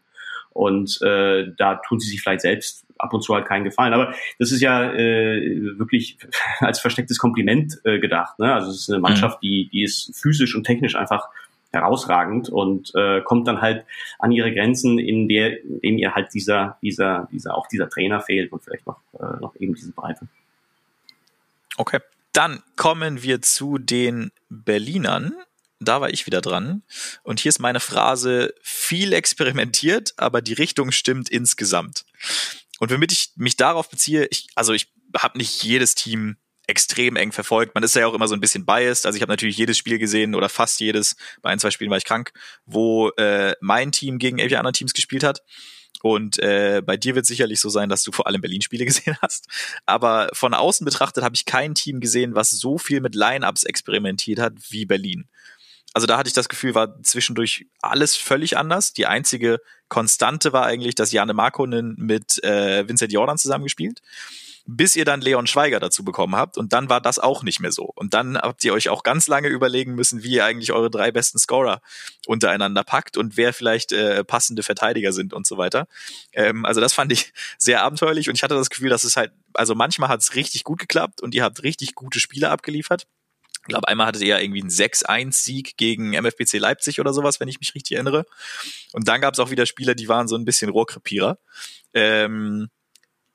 Und äh, da tun sie sich vielleicht selbst ab und zu halt keinen Gefallen. Aber das ist ja äh, wirklich als verstecktes Kompliment äh, gedacht. Ne? Also es ist eine Mannschaft, die, die ist physisch und technisch einfach herausragend und äh, kommt dann halt an ihre Grenzen, in der, in dem ihr halt dieser, dieser, dieser, auch dieser Trainer fehlt und vielleicht noch, äh, noch eben diese Breite. Okay. Dann kommen wir zu den Berlinern. Da war ich wieder dran. Und hier ist meine Phrase: viel experimentiert, aber die Richtung stimmt insgesamt. Und womit ich mich darauf beziehe, ich, also ich habe nicht jedes Team extrem eng verfolgt. Man ist ja auch immer so ein bisschen biased. Also ich habe natürlich jedes Spiel gesehen oder fast jedes. Bei ein, zwei Spielen war ich krank, wo äh, mein Team gegen irgendwelche anderen Teams gespielt hat. Und äh, bei dir wird sicherlich so sein, dass du vor allem Berlin-Spiele gesehen hast. Aber von außen betrachtet habe ich kein Team gesehen, was so viel mit Line-Ups experimentiert hat wie Berlin. Also da hatte ich das Gefühl, war zwischendurch alles völlig anders. Die einzige Konstante war eigentlich, dass Janne Markkonen mit äh, Vincent Jordan zusammengespielt, bis ihr dann Leon Schweiger dazu bekommen habt. Und dann war das auch nicht mehr so. Und dann habt ihr euch auch ganz lange überlegen müssen, wie ihr eigentlich eure drei besten Scorer untereinander packt und wer vielleicht äh, passende Verteidiger sind und so weiter. Ähm, also das fand ich sehr abenteuerlich. Und ich hatte das Gefühl, dass es halt, also manchmal hat es richtig gut geklappt und ihr habt richtig gute Spiele abgeliefert. Ich glaube, einmal hattet ihr ja irgendwie einen sechs eins Sieg gegen M F B C Leipzig oder sowas, wenn ich mich richtig erinnere. Und dann gab es auch wieder Spieler, die waren so ein bisschen Rohrkrepierer. Ähm,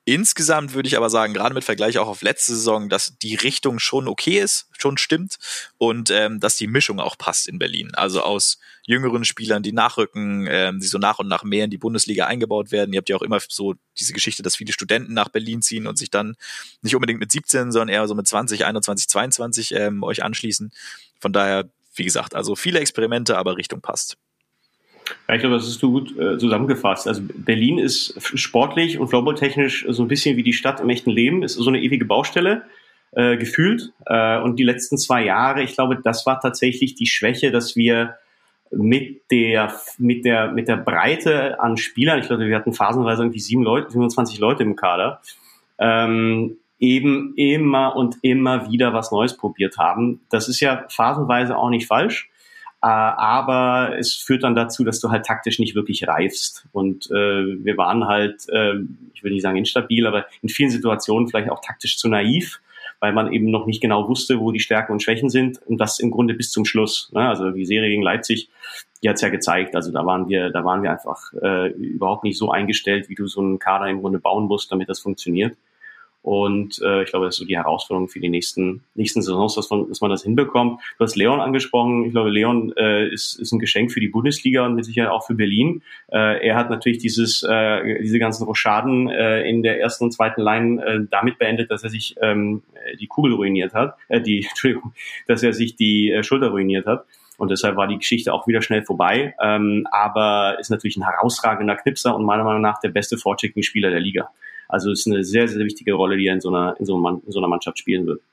Insgesamt würde ich aber sagen, gerade mit Vergleich auch auf letzte Saison, dass die Richtung schon okay ist, schon stimmt und ähm, dass die Mischung auch passt in Berlin. Also aus jüngeren Spielern, die nachrücken, ähm, die so nach und nach mehr in die Bundesliga eingebaut werden. Ihr habt ja auch immer so diese Geschichte, dass viele Studenten nach Berlin ziehen und sich dann nicht unbedingt mit siebzehn, sondern eher so mit zwanzig, einundzwanzig, zweiundzwanzig ähm, euch anschließen. Von daher, wie gesagt, also viele Experimente, aber Richtung passt. Ja, ich glaube, das hast du gut äh, zusammengefasst. Also Berlin ist sportlich und floorballtechnisch so ein bisschen wie die Stadt im echten Leben, ist so eine ewige Baustelle, äh, gefühlt. Äh, und die letzten zwei Jahre, ich glaube, das war tatsächlich die Schwäche, dass wir mit der mit der mit der Breite an Spielern, ich glaube, wir hatten phasenweise irgendwie sieben Leute, siebenundzwanzig Leute im Kader, ähm, eben immer und immer wieder was Neues probiert haben. Das ist ja phasenweise auch nicht falsch. Aber es führt dann dazu, dass du halt taktisch nicht wirklich reifst. Und äh, wir waren halt, äh, ich will nicht sagen instabil, aber in vielen Situationen vielleicht auch taktisch zu naiv, weil man eben noch nicht genau wusste, wo die Stärken und Schwächen sind. Und das im Grunde bis zum Schluss. Ne? Also die Serie gegen Leipzig, die hat's ja gezeigt. Also da waren wir, da waren wir einfach äh, überhaupt nicht so eingestellt, wie du so einen Kader im Grunde bauen musst, damit das funktioniert. Und äh, ich glaube, das ist so die Herausforderung für die nächsten nächsten Saisons, dass man, dass man das hinbekommt. Du hast Leon angesprochen. Ich glaube, Leon äh, ist, ist ein Geschenk für die Bundesliga und mit Sicherheit auch für Berlin. Äh, er hat natürlich dieses äh, diese ganzen Rochaden äh, in der ersten und zweiten Line äh, damit beendet, dass er sich ähm, die Kugel ruiniert hat. Äh, die Entschuldigung, dass er sich die äh, Schulter ruiniert hat. Und deshalb war die Geschichte auch wieder schnell vorbei. Ähm, aber ist natürlich ein herausragender Knipser und meiner Meinung nach der beste Vorchecking-Spieler der Liga. Also es ist eine sehr, sehr wichtige Rolle, die er in so einer, in so einer, in so einer Mannschaft spielen wird.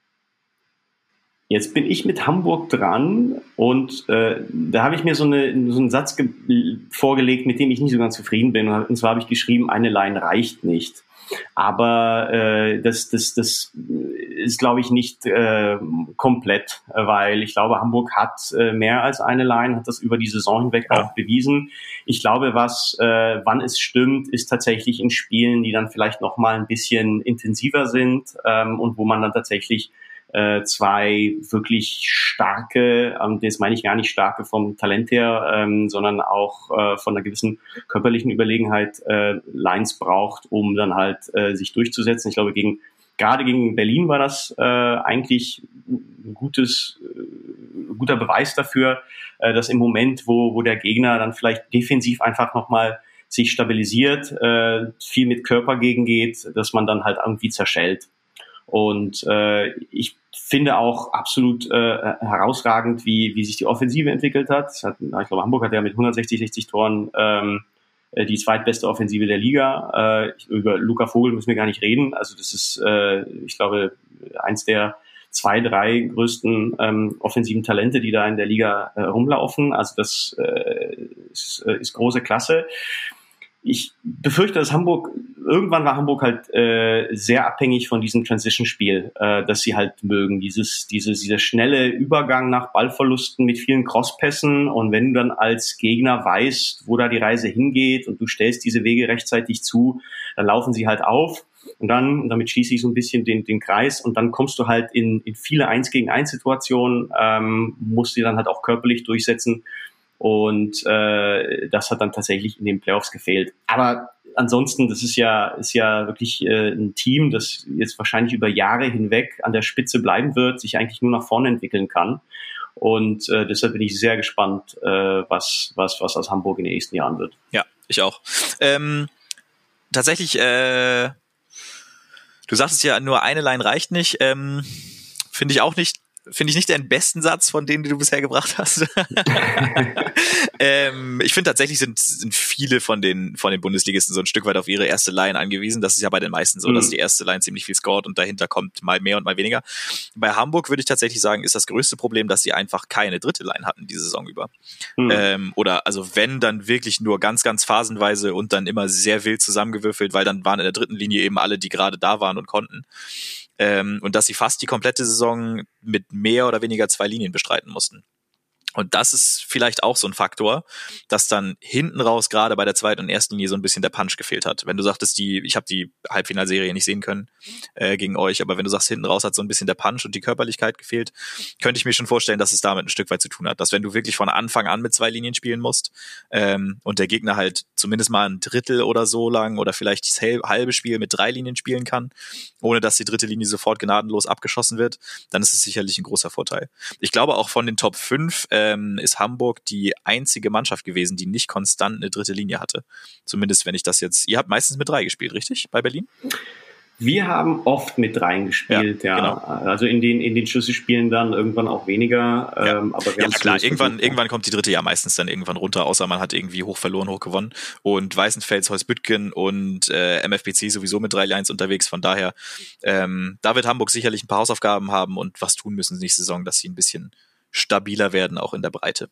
Jetzt bin ich mit Hamburg dran und äh, da habe ich mir so, eine, so einen Satz ge- vorgelegt, mit dem ich nicht so ganz zufrieden bin. Und zwar habe ich geschrieben, eine Line reicht nicht. Aber äh, das, das, das ist, glaube ich, nicht äh, komplett, weil ich glaube, Hamburg hat äh, mehr als eine Line, hat das über die Saison hinweg ja. auch bewiesen. Ich glaube, was, äh, wann es stimmt, ist tatsächlich in Spielen, die dann vielleicht noch mal ein bisschen intensiver sind ähm, und wo man dann tatsächlich äh, zwei wirklich starke, ähm, das meine ich gar nicht starke vom Talent her, ähm, sondern auch äh, von einer gewissen körperlichen Überlegenheit äh, Lines braucht, um dann halt äh, sich durchzusetzen. Ich glaube, gegen gerade gegen Berlin war das äh, eigentlich ein gutes, äh, guter Beweis dafür, äh, dass im Moment, wo wo der Gegner dann vielleicht defensiv einfach nochmal sich stabilisiert, äh, viel mit Körper gegengeht, dass man dann halt irgendwie zerschellt. Und äh, ich finde auch absolut äh, herausragend, wie wie sich die Offensive entwickelt hat. hat. Ich glaube, Hamburg hat ja mit hundertsechzig, sechzig Toren ähm, die zweitbeste Offensive der Liga. Äh, über Luca Vogel müssen wir gar nicht reden. Also das ist, äh, ich glaube, eins der zwei, drei größten ähm, offensiven Talente, die da in der Liga äh, rumlaufen. Also das äh, ist, äh, ist große Klasse. Ich befürchte, dass Hamburg, irgendwann war Hamburg halt äh, sehr abhängig von diesem Transition-Spiel, äh, dass sie halt mögen. Dieses, dieses, dieser schnelle Übergang nach Ballverlusten mit vielen Crosspässen. Und wenn du dann als Gegner weißt, wo da die Reise hingeht und du stellst diese Wege rechtzeitig zu, dann laufen sie halt auf. Und dann, und damit schließe ich so ein bisschen den, den Kreis, und dann kommst du halt in, in viele eins gegen eins Situationen, ähm, musst die dann halt auch körperlich durchsetzen. Und äh, das hat dann tatsächlich in den Playoffs gefehlt. Aber ansonsten, das ist ja ist ja wirklich äh, ein Team, das jetzt wahrscheinlich über Jahre hinweg an der Spitze bleiben wird, sich eigentlich nur nach vorne entwickeln kann. Und äh, deshalb bin ich sehr gespannt, äh, was was was aus Hamburg in den nächsten Jahren wird. Ja, ich auch. Ähm, tatsächlich, äh, du sagtest ja, nur eine Line reicht nicht. Ähm, finde ich auch nicht. Finde ich nicht den besten Satz von denen, die du bisher gebracht hast. ähm, ich finde tatsächlich sind, sind viele von den von den Bundesligisten so ein Stück weit auf ihre erste Line angewiesen. Das ist ja bei den meisten so, mhm. dass die erste Line ziemlich viel scoret und dahinter kommt mal mehr und mal weniger. Bei Hamburg würde ich tatsächlich sagen, ist das größte Problem, dass sie einfach keine dritte Line hatten die Saison über. Mhm. Ähm, oder also wenn, dann wirklich nur ganz, ganz phasenweise und dann immer sehr wild zusammengewürfelt, weil dann waren in der dritten Linie eben alle, die gerade da waren und konnten. Ähm, und dass sie fast die komplette Saison mit mehr oder weniger zwei Linien bestreiten mussten. Und das ist vielleicht auch so ein Faktor, dass dann hinten raus gerade bei der zweiten und ersten Linie so ein bisschen der Punch gefehlt hat. Wenn du sagtest, die, ich habe die Halbfinalserie nicht sehen können äh, gegen euch, aber wenn du sagst, hinten raus hat so ein bisschen der Punch und die Körperlichkeit gefehlt, könnte ich mir schon vorstellen, dass es damit ein Stück weit zu tun hat. Dass wenn du wirklich von Anfang an mit zwei Linien spielen musst ähm, und der Gegner halt zumindest mal ein Drittel oder so lang oder vielleicht das halbe Spiel mit drei Linien spielen kann, ohne dass die dritte Linie sofort gnadenlos abgeschossen wird, dann ist es sicherlich ein großer Vorteil. Ich glaube auch von den Top fünf äh, ist Hamburg die einzige Mannschaft gewesen, die nicht konstant eine dritte Linie hatte. Zumindest wenn ich das jetzt, ihr habt meistens mit drei gespielt, richtig? Bei Berlin? Wir haben oft mit dreien gespielt, ja. ja. Genau. Also in den, in den Schlüsselspielen dann irgendwann auch weniger. Ja, ähm, aber wir ja klar, irgendwann, versucht, irgendwann kommt die dritte ja meistens dann irgendwann runter, außer man hat irgendwie hoch verloren, hoch gewonnen. Und Weißenfels, Holzbüttgen und äh, M F B C sowieso mit drei Lines unterwegs. Von daher, ähm, da wird Hamburg sicherlich ein paar Hausaufgaben haben und was tun müssen nächste Saison, dass sie ein bisschen stabiler werden, auch in der Breite.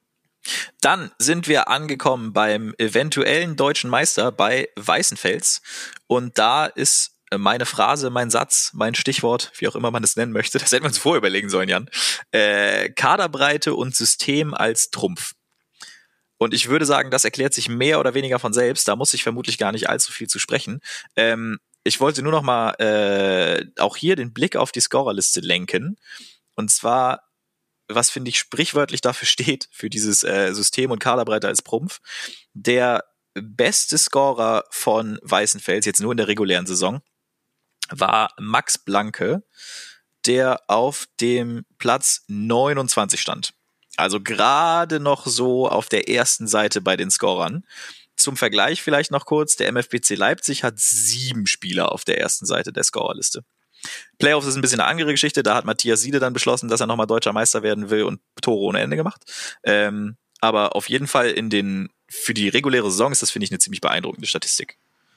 Dann sind wir angekommen beim eventuellen deutschen Meister bei Weißenfels. Und da ist meine Phrase, mein Satz, mein Stichwort, wie auch immer man es nennen möchte, das hätten wir uns vorher überlegen sollen, Jan. Äh, Kaderbreite und System als Trumpf. Und ich würde sagen, das erklärt sich mehr oder weniger von selbst. Da muss ich vermutlich gar nicht allzu viel zu sprechen. Ähm, ich wollte nur noch mal äh, auch hier den Blick auf die Scorerliste lenken. Und zwar, was finde ich sprichwörtlich dafür steht, für dieses äh, System und Kaderbreite als Trumpf, der beste Scorer von Weißenfels, jetzt nur in der regulären Saison, war Max Blanke, der auf dem Platz neunundzwanzig stand. Also gerade noch so auf der ersten Seite bei den Scorern. Zum Vergleich vielleicht noch kurz, der M F B C Leipzig hat sieben Spieler auf der ersten Seite der Scorerliste. Playoffs ist ein bisschen eine andere Geschichte, da hat Matthias Siede dann beschlossen, dass er nochmal deutscher Meister werden will und Tore ohne Ende gemacht. Ähm, aber auf jeden Fall in den, für die reguläre Saison ist das, finde ich, eine ziemlich beeindruckende Statistik.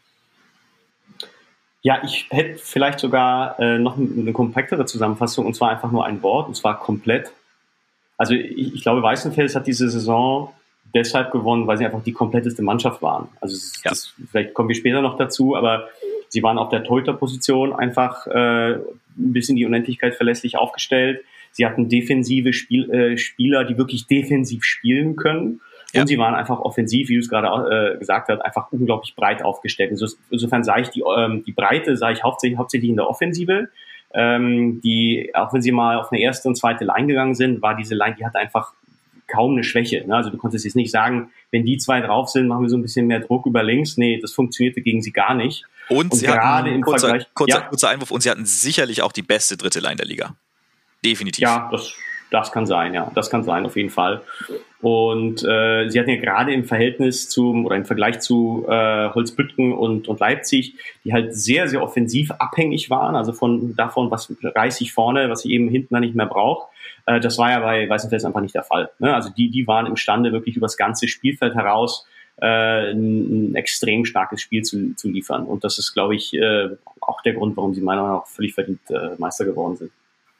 Ja, ich hätte vielleicht sogar äh, noch eine kompaktere Zusammenfassung, und zwar einfach nur ein Wort, und zwar komplett. Also ich, ich glaube, Weißenfels hat diese Saison deshalb gewonnen, weil sie einfach die kompletteste Mannschaft waren. Also das, ja. das, vielleicht kommen wir später noch dazu, aber sie waren auf der Torhüterposition einfach äh, ein bisschen die Unendlichkeit verlässlich aufgestellt. Sie hatten defensive Spiel, äh, Spieler, die wirklich defensiv spielen können. Ja. Und sie waren einfach offensiv, wie du es gerade äh, gesagt hast, einfach unglaublich breit aufgestellt. Also, insofern sah ich die, ähm, die Breite, sah ich hauptsächlich, hauptsächlich in der Offensive. Ähm, die, auch wenn sie mal auf eine erste und zweite Line gegangen sind, war diese Line, die hatte einfach kaum eine Schwäche. Ne? Also du konntest jetzt nicht sagen, wenn die zwei drauf sind, machen wir so ein bisschen mehr Druck über links. Nee, das funktionierte gegen sie gar nicht. Und, und sie gerade hatten, im kurzer, Vergleich, kurzer, ja. kurzer Einwurf, und sie hatten sicherlich auch die beste dritte Line der Liga. Definitiv. Ja, das, das kann sein, ja. Das kann sein, auf jeden Fall. Und äh, sie hatten ja gerade im Verhältnis zum, oder im Vergleich zu äh, Holzbüttgen und, und Leipzig, die halt sehr, sehr offensiv abhängig waren, also von davon, was reiß ich vorne, was ich eben hinten dann nicht mehr brauche. Äh, das war ja bei Weißenfels einfach nicht der Fall. Ne? Also die, die waren imstande, wirklich über das ganze Spielfeld heraus äh, ein, ein extrem starkes Spiel zu, zu liefern. Und das ist, glaube ich, äh, auch der Grund, warum sie meiner Meinung nach völlig verdient äh, Meister geworden sind.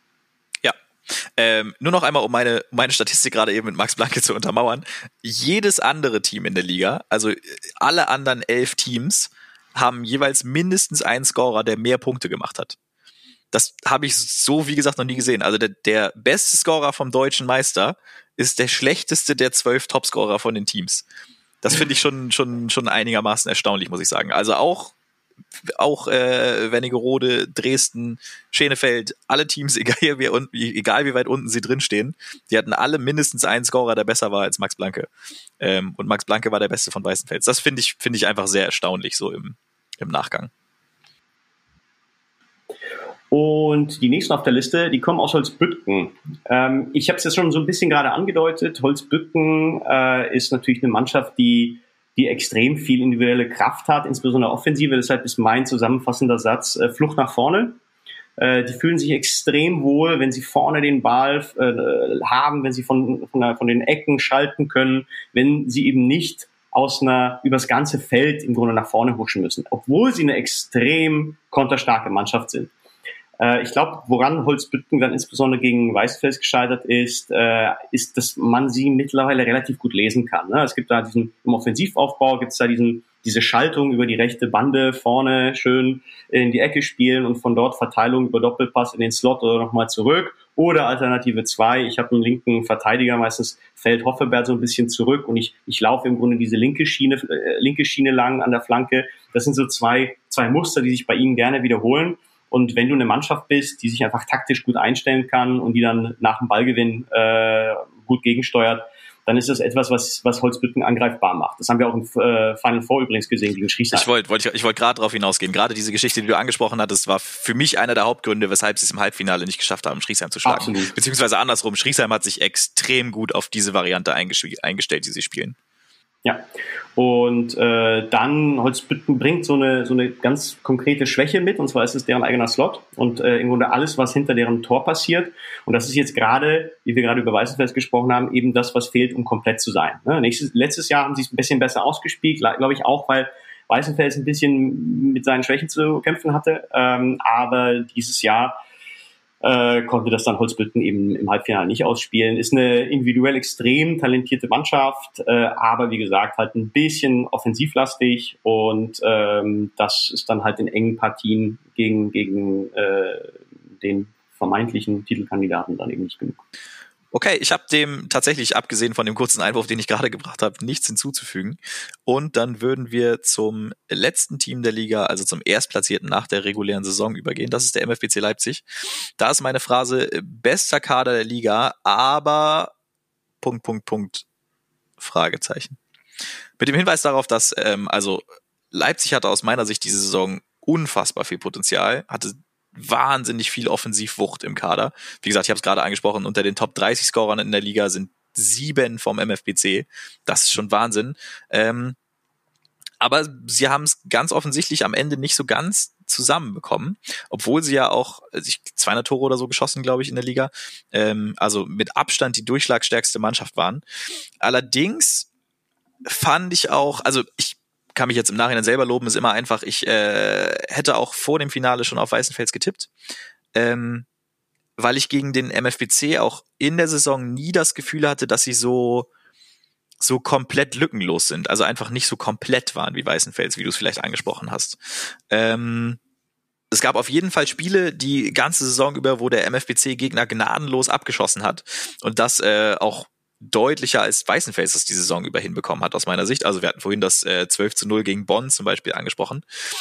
Ähm, nur noch einmal, um meine, meine Statistik gerade eben mit Max Blanke zu untermauern. Jedes andere Team in der Liga, also alle anderen elf Teams, haben jeweils mindestens einen Scorer, der mehr Punkte gemacht hat. Das habe ich so, wie gesagt, noch nie gesehen. Also der, der beste Scorer vom deutschen Meister ist der schlechteste der zwölf Topscorer von den Teams. Das finde ich schon, schon, schon einigermaßen erstaunlich, muss ich sagen. Also auch auch äh, Wernigerode, Dresden, Schenefeld, alle Teams, egal wie, un- egal wie weit unten sie drinstehen, die hatten alle mindestens einen Scorer, der besser war als Max Blanke. Ähm, und Max Blanke war der Beste von Weißenfels. Das finde ich, finde ich einfach sehr erstaunlich, so im, im Nachgang. Und die nächsten auf der Liste, die kommen aus Holzbüttgen. Ähm, ich habe es jetzt schon so ein bisschen gerade angedeutet. Holzbüttgen äh, ist natürlich eine Mannschaft, die die extrem viel individuelle Kraft hat, insbesondere Offensive. Deshalb ist mein zusammenfassender Satz äh, Flucht nach vorne. Äh, die fühlen sich extrem wohl, wenn sie vorne den Ball äh, haben, wenn sie von, von, von den Ecken schalten können, wenn sie eben nicht aus einer, übers ganze Feld im Grunde nach vorne huschen müssen, obwohl sie eine extrem konterstarke Mannschaft sind. Äh, ich glaube, woran Holzbüttgen dann insbesondere gegen Weißenfels gescheitert ist, äh, ist, dass man sie mittlerweile relativ gut lesen kann. Ne? Es gibt da diesen, im Offensivaufbau gibt es da diesen, diese Schaltung über die rechte Bande vorne schön in die Ecke spielen und von dort Verteilung über Doppelpass in den Slot oder nochmal zurück. Oder Alternative zwei, ich habe einen linken Verteidiger, meistens fällt Hoffenberg so ein bisschen zurück und ich ich laufe im Grunde diese linke Schiene äh, linke Schiene lang an der Flanke. Das sind so zwei zwei Muster, die sich bei ihnen gerne wiederholen. Und wenn du eine Mannschaft bist, die sich einfach taktisch gut einstellen kann und die dann nach dem Ballgewinn äh, gut gegensteuert, dann ist das etwas, was was Holzbütting angreifbar macht. Das haben wir auch im äh, Final Four übrigens gesehen gegen Schriesheim. Ich wollte wollte ich, ich wollte gerade darauf hinausgehen. Gerade diese Geschichte, die du angesprochen hattest, war für mich einer der Hauptgründe, weshalb sie es im Halbfinale nicht geschafft haben, Schriesheim zu schlagen. Absolut. Beziehungsweise andersrum, Schriesheim hat sich extrem gut auf diese Variante eingestellt, die sie spielen. Ja, und äh, dann Holzbütting bringt so eine so eine ganz konkrete Schwäche mit, und zwar ist es deren eigener Slot und äh, im Grunde alles, was hinter deren Tor passiert. Und das ist jetzt gerade, wie wir gerade über Weißenfels gesprochen haben, eben das, was fehlt, um komplett zu sein. Ne? Nächstes, letztes Jahr haben sie es ein bisschen besser ausgespielt, glaube ich auch, weil Weißenfels ein bisschen mit seinen Schwächen zu kämpfen hatte. Ähm, aber dieses Jahr Äh, konnte das dann Holzbütting eben im Halbfinale nicht ausspielen. Ist eine individuell extrem talentierte Mannschaft, äh, aber wie gesagt halt ein bisschen offensivlastig und ähm, das ist dann halt in engen Partien gegen gegen äh, den vermeintlichen Titelkandidaten dann eben nicht genug. Okay, ich habe dem tatsächlich, abgesehen von dem kurzen Einwurf, den ich gerade gebracht habe, nichts hinzuzufügen. Und dann würden wir zum letzten Team der Liga, also zum Erstplatzierten nach der regulären Saison übergehen. Das ist der M F B C Leipzig. Da ist meine Phrase, bester Kader der Liga, aber Punkt, Punkt, Punkt, Fragezeichen. Mit dem Hinweis darauf, dass ähm, also Leipzig hatte aus meiner Sicht diese Saison unfassbar viel Potenzial, hatte wahnsinnig viel Offensivwucht im Kader. Wie gesagt, ich habe es gerade angesprochen, unter den Top dreißig Scorern in der Liga sind sieben vom M F B C. Das ist schon Wahnsinn. Ähm, aber sie haben es ganz offensichtlich am Ende nicht so ganz zusammenbekommen, obwohl sie ja auch sich zweihundert Tore oder so geschossen, glaube ich, in der Liga, ähm, also mit Abstand die durchschlagstärkste Mannschaft waren. Allerdings fand ich auch, also ich kann mich jetzt im Nachhinein selber loben, ist immer einfach. Ich äh, hätte auch vor dem Finale schon auf Weißenfels getippt, ähm, weil ich gegen den M F B C auch in der Saison nie das Gefühl hatte, dass sie so so komplett lückenlos sind, also einfach nicht so komplett waren wie Weißenfels, wie du es vielleicht angesprochen hast. Ähm, es gab auf jeden Fall Spiele die ganze Saison über, wo der M F B C Gegner gnadenlos abgeschossen hat und das äh, auch deutlicher als Weißenfels das die Saison über hinbekommen hat, aus meiner Sicht. Also wir hatten vorhin das äh, zwölf zu null gegen Bonn zum Beispiel angesprochen.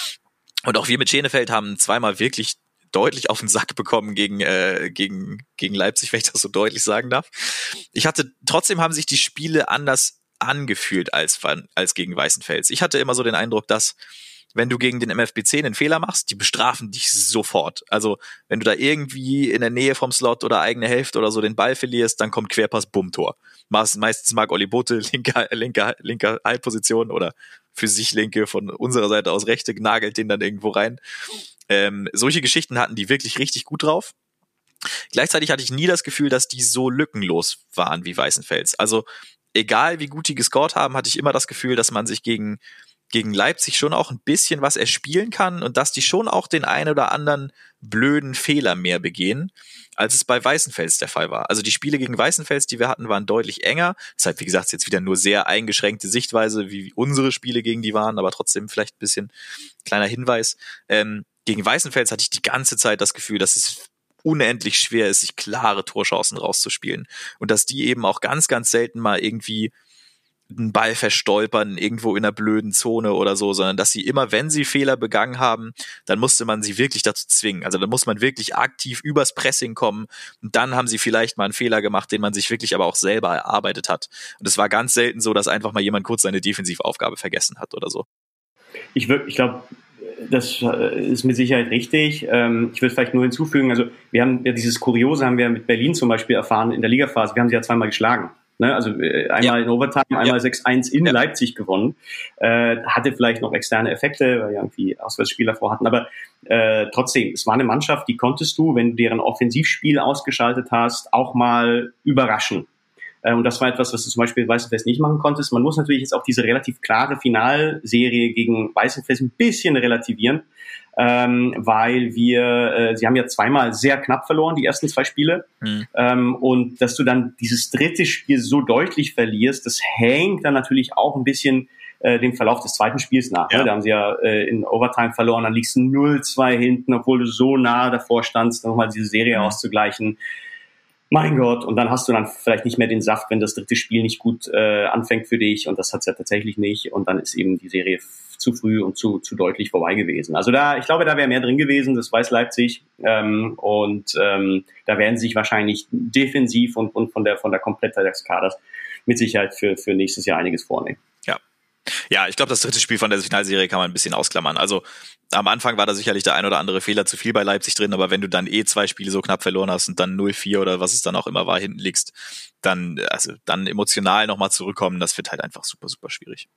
Und auch wir mit Schenefeld haben zweimal wirklich deutlich auf den Sack bekommen gegen äh, gegen gegen Leipzig, wenn ich das so deutlich sagen darf. Ich hatte, trotzdem haben sich die Spiele anders angefühlt als, als gegen Weißenfels. Ich hatte immer so den Eindruck, dass wenn du gegen den M F B C einen Fehler machst, die bestrafen dich sofort. Also wenn du da irgendwie in der Nähe vom Slot oder eigene Hälfte oder so den Ball verlierst, dann kommt Querpass, Bumm-Tor. Meistens mag Olli Bote linke, linke, linke Halbposition oder für sich linke, von unserer Seite aus rechte, nagelt den dann irgendwo rein. Ähm, solche Geschichten hatten die wirklich richtig gut drauf. Gleichzeitig hatte ich nie das Gefühl, dass die so lückenlos waren wie Weißenfels. Also egal wie gut die gescored haben, hatte ich immer das Gefühl, dass man sich gegen gegen Leipzig schon auch ein bisschen was erspielen kann und dass die schon auch den einen oder anderen blöden Fehler mehr begehen, als es bei Weißenfels der Fall war. Also die Spiele gegen Weißenfels, die wir hatten, waren deutlich enger. Deshalb, wie gesagt, jetzt wieder nur sehr eingeschränkte Sichtweise, wie unsere Spiele gegen die waren, aber trotzdem vielleicht ein bisschen kleiner Hinweis. Ähm, gegen Weißenfels hatte ich die ganze Zeit das Gefühl, dass es unendlich schwer ist, sich klare Torchancen rauszuspielen. Und dass die eben auch ganz, ganz selten mal irgendwie einen Ball verstolpern, irgendwo in einer blöden Zone oder so, sondern dass sie immer, wenn sie Fehler begangen haben, dann musste man sie wirklich dazu zwingen. Also dann muss man wirklich aktiv übers Pressing kommen und dann haben sie vielleicht mal einen Fehler gemacht, den man sich wirklich aber auch selber erarbeitet hat. Und es war ganz selten so, dass einfach mal jemand kurz seine Defensivaufgabe vergessen hat oder so. Ich würde, ich glaube, das ist mit Sicherheit richtig. Ich würde vielleicht nur hinzufügen, also wir haben ja dieses Kuriose haben wir mit Berlin zum Beispiel erfahren in der Ligaphase. Wir haben sie ja zweimal geschlagen. Ne, also äh, einmal ja. in Overtime, einmal ja. sechs eins in ja. Leipzig gewonnen. Äh, hatte vielleicht noch externe Effekte, weil wir irgendwie Auswärtsspieler vor hatten. Aber äh, trotzdem, es war eine Mannschaft, die konntest du, wenn du deren Offensivspiel ausgeschaltet hast, auch mal überraschen. Äh, und das war etwas, was du zum Beispiel Weißenfels nicht machen konntest. Man muss natürlich jetzt auch diese relativ klare Finalserie gegen Weißenfels ein bisschen relativieren. Ähm, weil wir, äh, sie haben ja zweimal sehr knapp verloren, die ersten zwei Spiele. Mhm. Ähm, und dass du dann dieses dritte Spiel so deutlich verlierst, das hängt dann natürlich auch ein bisschen äh, dem Verlauf des zweiten Spiels nach. Ja. Ne? Da haben sie ja äh, in Overtime verloren, dann liegst du null zwei hinten, obwohl du so nah davor standst, nochmal diese Serie mhm. auszugleichen. Mein Gott, und dann hast du dann vielleicht nicht mehr den Saft, wenn das dritte Spiel nicht gut äh, anfängt für dich, und das hat's ja tatsächlich nicht, und dann ist eben die Serie f- zu früh und zu zu deutlich vorbei gewesen. Also da, ich glaube, da wäre mehr drin gewesen, das weiß Leipzig, ähm, und ähm, da werden sie sich wahrscheinlich defensiv und, und von der von der Komplettheit des Kaders mit Sicherheit für für nächstes Jahr einiges vornehmen. Ja. Ja, ich glaube, das dritte Spiel von der Finalserie kann man ein bisschen ausklammern. Also am Anfang war da sicherlich der ein oder andere Fehler zu viel bei Leipzig drin, aber wenn du dann eh zwei Spiele so knapp verloren hast und dann null vier oder was es dann auch immer war, hinten liegst, dann, also dann emotional nochmal zurückkommen, das wird halt einfach super, super schwierig.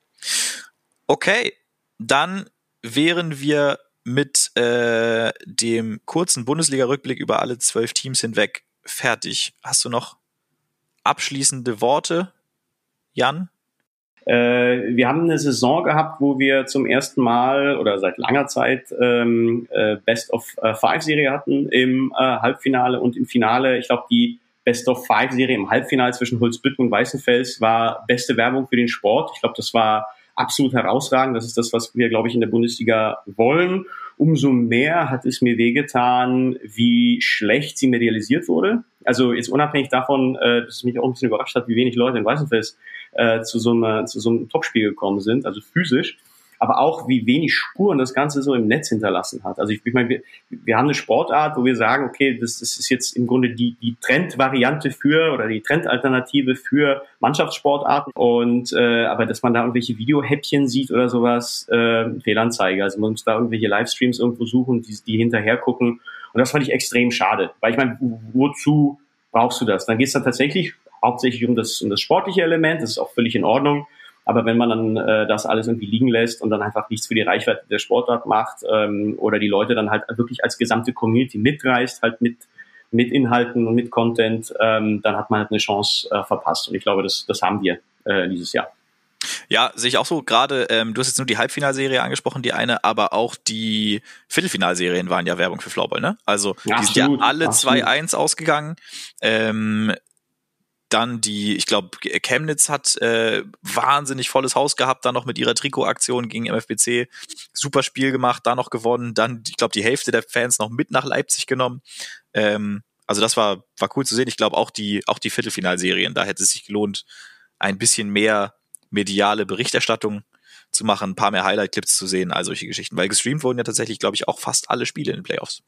Okay, dann wären wir mit äh, dem kurzen Bundesliga-Rückblick über alle zwölf Teams hinweg fertig. Hast du noch abschließende Worte, Jan? Wir haben eine Saison gehabt, wo wir zum ersten Mal oder seit langer Zeit ähm, Best of Five Serie hatten im äh, Halbfinale und im Finale. Ich glaube, die Best of Five Serie im Halbfinale zwischen Holzbüttel und Weißenfels war beste Werbung für den Sport. Ich glaube, das war absolut herausragend. Das ist das, was wir, glaube ich, in der Bundesliga wollen. Umso mehr hat es mir wehgetan, wie schlecht sie medialisiert wurde. Also jetzt unabhängig davon, äh, dass es mich auch ein bisschen überrascht hat, wie wenig Leute in Weißenfels äh, zu so einem zu so einem Topspiel gekommen sind, also physisch, aber auch wie wenig Spuren das Ganze so im Netz hinterlassen hat. Also ich, ich meine, wir, wir haben eine Sportart, wo wir sagen, okay, das, das ist jetzt im Grunde die, die Trendvariante für oder die Trendalternative für Mannschaftssportarten, und äh, aber dass man da irgendwelche Videohäppchen sieht oder sowas, äh, Fehlanzeige. Also man muss da irgendwelche Livestreams irgendwo suchen, die, die hinterher gucken, und das fand ich extrem schade, weil ich meine, wozu brauchst du das? Dann geht es dann tatsächlich hauptsächlich um das, um das sportliche Element, das ist auch völlig in Ordnung. Aber wenn man dann äh, das alles irgendwie liegen lässt und dann einfach nichts für die Reichweite der Sportart macht, ähm, oder die Leute dann halt wirklich als gesamte Community mitreißt, halt mit mit Inhalten und mit Content, ähm, dann hat man halt eine Chance äh, verpasst. Und ich glaube, das, das haben wir äh, dieses Jahr. Ja, sehe ich auch so. Gerade, ähm, du hast jetzt nur die Halbfinalserie angesprochen, die eine, aber auch die Viertelfinalserien waren ja Werbung für Floorball, ne? Also die absolut, sind ja alle zwei eins ausgegangen. Ähm, Dann die, ich glaube, Chemnitz hat äh, wahnsinnig volles Haus gehabt, dann noch mit ihrer Trikotaktion gegen M F B C. Super Spiel gemacht, da noch gewonnen. Dann, ich glaube, die Hälfte der Fans noch mit nach Leipzig genommen. Ähm, also das war war cool zu sehen. Ich glaube, auch die auch die Viertelfinalserien, da hätte es sich gelohnt, ein bisschen mehr mediale Berichterstattung zu machen, ein paar mehr Highlight-Clips zu sehen, all solche Geschichten. Weil gestreamt wurden ja tatsächlich, glaube ich, auch fast alle Spiele in den Playoffs.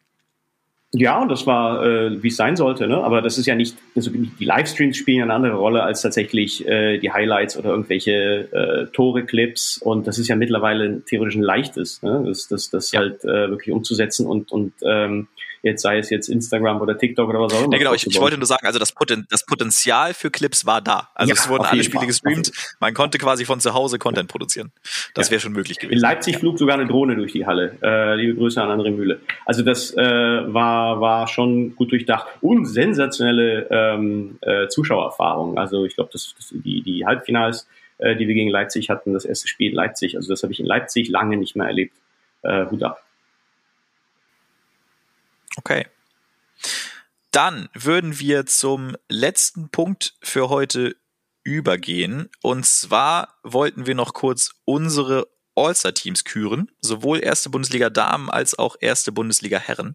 Ja, und das war, äh, wie es sein sollte, ne? Aber das ist ja nicht, also die Livestreams spielen eine andere Rolle als tatsächlich äh, die Highlights oder irgendwelche äh, Tore-Clips. Und das ist ja mittlerweile theoretisch ein leichtes, ne? Das, das, das ja. halt äh, wirklich umzusetzen und und ähm, jetzt sei es jetzt Instagram oder TikTok oder was auch immer. Ja, genau, ich, ich wollte nur sagen, also das, Poten, das Potenzial für Clips war da. Also ja, es wurden alle Spiele Fall. gestreamt. Man konnte quasi von zu Hause Content produzieren. Das ja. wäre schon möglich gewesen. In Leipzig ja. flog sogar eine Drohne durch die Halle. Äh, liebe Grüße an André Mühle. Also das äh, war, war schon gut durchdacht. Und sensationelle ähm, äh, Zuschauererfahrung. Also ich glaube, das, das, die, die Halbfinals, äh, die wir gegen Leipzig hatten, das erste Spiel in Leipzig, also das habe ich in Leipzig lange nicht mehr erlebt. Äh, Hut ab. Okay. Dann würden wir zum letzten Punkt für heute übergehen. Und zwar wollten wir noch kurz unsere All-Star-Teams küren. Sowohl erste Bundesliga Damen als auch erste Bundesliga Herren.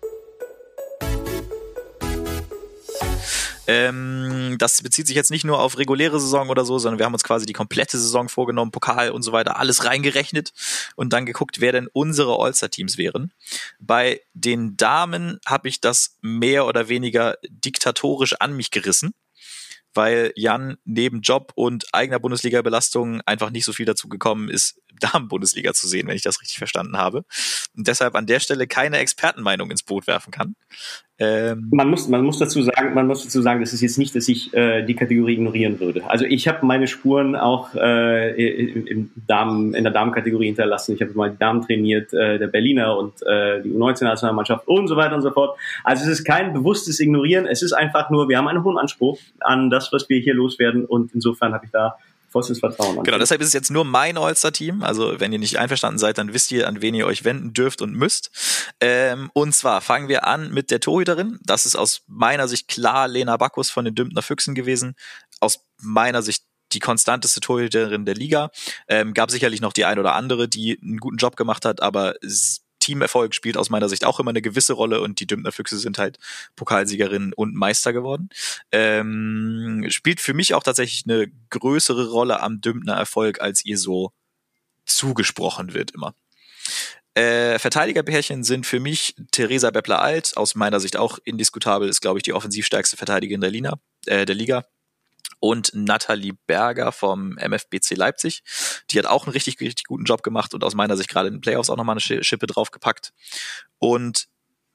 Ähm, das bezieht sich jetzt nicht nur auf reguläre Saison oder so, sondern wir haben uns quasi die komplette Saison vorgenommen, Pokal und so weiter, alles reingerechnet und dann geguckt, wer denn unsere All-Star-Teams wären. Bei den Damen habe ich das mehr oder weniger diktatorisch an mich gerissen, weil Jan neben Job und eigener Bundesliga-Belastung einfach nicht so viel dazu gekommen ist, Damen-Bundesliga zu sehen, wenn ich das richtig verstanden habe. Und deshalb an der Stelle keine Expertenmeinung ins Boot werfen kann. Ähm man muss, man muss dazu sagen, man muss dazu sagen, das ist jetzt nicht, dass ich äh, die Kategorie ignorieren würde. Also ich habe meine Spuren auch äh, im, im Damen, in der Damenkategorie hinterlassen. Ich habe mal die Damen trainiert, äh, der Berliner und äh, die U neunzehn-Nationalmannschaft und so weiter und so fort. Also es ist kein bewusstes Ignorieren. Es ist einfach nur, wir haben einen hohen Anspruch an das, was wir hier loswerden, und insofern habe ich da vollstes Vertrauen an. Genau, deshalb ist es jetzt nur mein All-Star-Team. Also wenn ihr nicht einverstanden seid, dann wisst ihr, an wen ihr euch wenden dürft und müsst. Ähm, und zwar fangen wir an mit der Torhüterin. Das ist aus meiner Sicht klar Lena Backus von den Dümpner Füchsen gewesen. Aus meiner Sicht die konstanteste Torhüterin der Liga. Ähm, gab sicherlich noch die ein oder andere, die einen guten Job gemacht hat, aber Teamerfolg spielt aus meiner Sicht auch immer eine gewisse Rolle und die Dümpner Füchse sind halt Pokalsiegerin und Meister geworden. Ähm, spielt für mich auch tatsächlich eine größere Rolle am Dümpner Erfolg, als ihr so zugesprochen wird immer. Äh, Verteidigerpärchen sind für mich Theresa Beppler-Alt, aus meiner Sicht auch indiskutabel, ist glaube ich die offensivstärkste Verteidigerin der, Lina, äh, der Liga. Und Nathalie Berger vom M F B C Leipzig. Die hat auch einen richtig, richtig guten Job gemacht und aus meiner Sicht gerade in den Playoffs auch nochmal eine Schippe draufgepackt. Und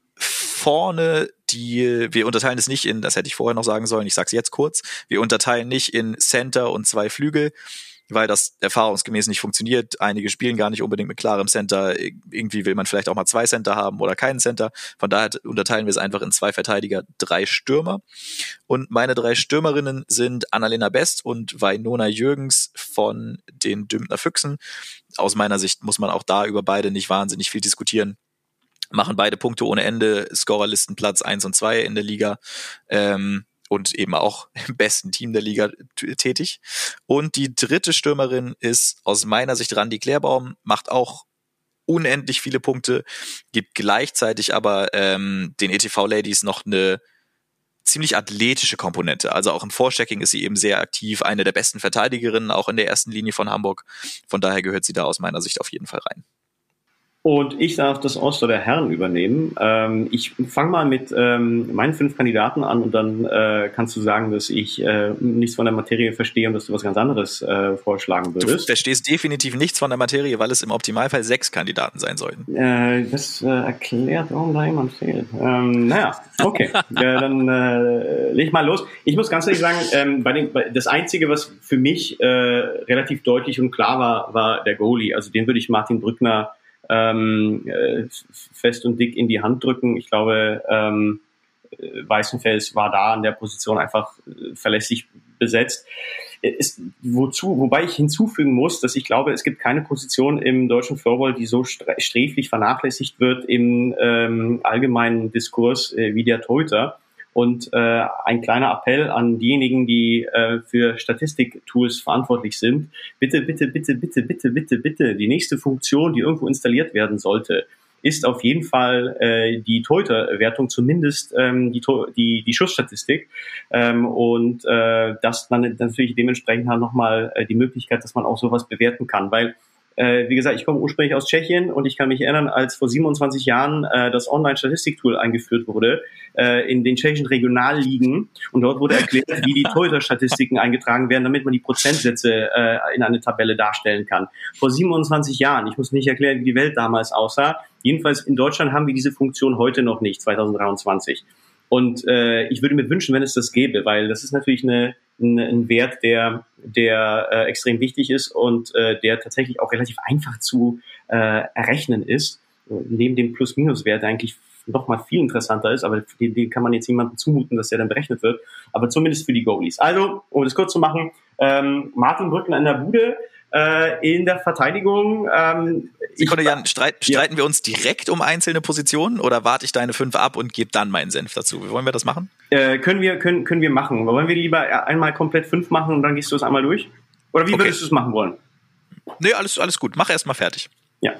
vorne, die, wir unterteilen es nicht in, das hätte ich vorher noch sagen sollen, ich sag's jetzt kurz, wir unterteilen nicht in Center und zwei Flügel, weil das erfahrungsgemäß nicht funktioniert. Einige spielen gar nicht unbedingt mit klarem Center. Irgendwie will man vielleicht auch mal zwei Center haben oder keinen Center. Von daher unterteilen wir es einfach in zwei Verteidiger, drei Stürmer. Und meine drei Stürmerinnen sind Annalena Best und Weinona Jürgens von den Dümpner Füchsen. Aus meiner Sicht muss man auch da über beide nicht wahnsinnig viel diskutieren. Machen beide Punkte ohne Ende, Scorerlistenplatz eins und zwei in der Liga. Ähm, und eben auch im besten Team der Liga t- tätig. Und die dritte Stürmerin ist aus meiner Sicht Randi Klärbaum, macht auch unendlich viele Punkte, gibt gleichzeitig aber ähm, den E T V-Ladies noch eine ziemlich athletische Komponente. Also auch im Vorchecking ist sie eben sehr aktiv, eine der besten Verteidigerinnen, auch in der ersten Linie von Hamburg. Von daher gehört sie da aus meiner Sicht auf jeden Fall rein. Und ich darf das Oster der Herren übernehmen. Ähm, ich fange mal mit ähm, meinen fünf Kandidaten an und dann äh, kannst du sagen, dass ich äh, nichts von der Materie verstehe und dass du was ganz anderes äh, vorschlagen würdest. Du verstehst definitiv nichts von der Materie, weil es im Optimalfall sechs Kandidaten sein sollten. Äh, das äh, erklärt, warum da jemand fehlt. Ähm, naja, okay. ja, dann äh, leg mal los. Ich muss ganz ehrlich sagen, ähm, bei den, bei, das Einzige, was für mich äh, relativ deutlich und klar war, war der Goalie. Also den würde ich Martin Brückner Ähm, äh, fest und dick in die Hand drücken. Ich glaube, ähm, Weißenfels war da an der Position einfach äh, verlässlich besetzt. Ist, wozu, wobei ich hinzufügen muss, dass ich glaube, es gibt keine Position im deutschen Floorball, die so sträflich vernachlässigt wird im ähm, allgemeinen Diskurs äh, wie der Torhüter. Und äh, ein kleiner Appell an diejenigen, die äh, für Statistiktools verantwortlich sind. Bitte, bitte, bitte, bitte, bitte, bitte, bitte. Die nächste Funktion, die irgendwo installiert werden sollte, ist auf jeden Fall äh, die Torhüterwertung, zumindest ähm, die, die, die Schussstatistik. Ähm, und äh, das dann natürlich dementsprechend halt nochmal äh, die Möglichkeit, dass man auch sowas bewerten kann. Weil Äh, wie gesagt, ich komme ursprünglich aus Tschechien und ich kann mich erinnern, als vor siebenundzwanzig Jahren äh, das Online-Statistik-Tool eingeführt wurde äh, in den tschechischen Regionalligen und dort wurde erklärt, wie die Torhüter-Statistiken eingetragen werden, damit man die Prozentsätze äh, in eine Tabelle darstellen kann. Vor siebenundzwanzig Jahren, ich muss nicht erklären, wie die Welt damals aussah, jedenfalls in Deutschland haben wir diese Funktion heute noch nicht, zwanzig dreiundzwanzig. Und äh, ich würde mir wünschen, wenn es das gäbe, weil das ist natürlich eine, eine, ein Wert, der, der äh, extrem wichtig ist und äh, der tatsächlich auch relativ einfach zu äh, errechnen ist. Neben dem Plus-Minus-Wert, der eigentlich noch mal viel interessanter ist, aber den, den kann man jetzt niemandem zumuten, dass der dann berechnet wird. Aber zumindest für die Goalies. Also, um das kurz zu machen, ähm, Martin Brückner in der Bude. Äh, in der Verteidigung. Ähm, Sekunde, Jan, streit, streiten ja. wir uns direkt um einzelne Positionen oder warte ich deine fünf ab und gebe dann meinen Senf dazu? Wie wollen wir das machen? Äh, können wir können können wir machen. Wollen wir lieber einmal komplett fünf machen und dann gehst du es einmal durch? Oder wie okay. würdest du es machen wollen? Nee, alles, alles gut. Mach erst mal fertig. Ja.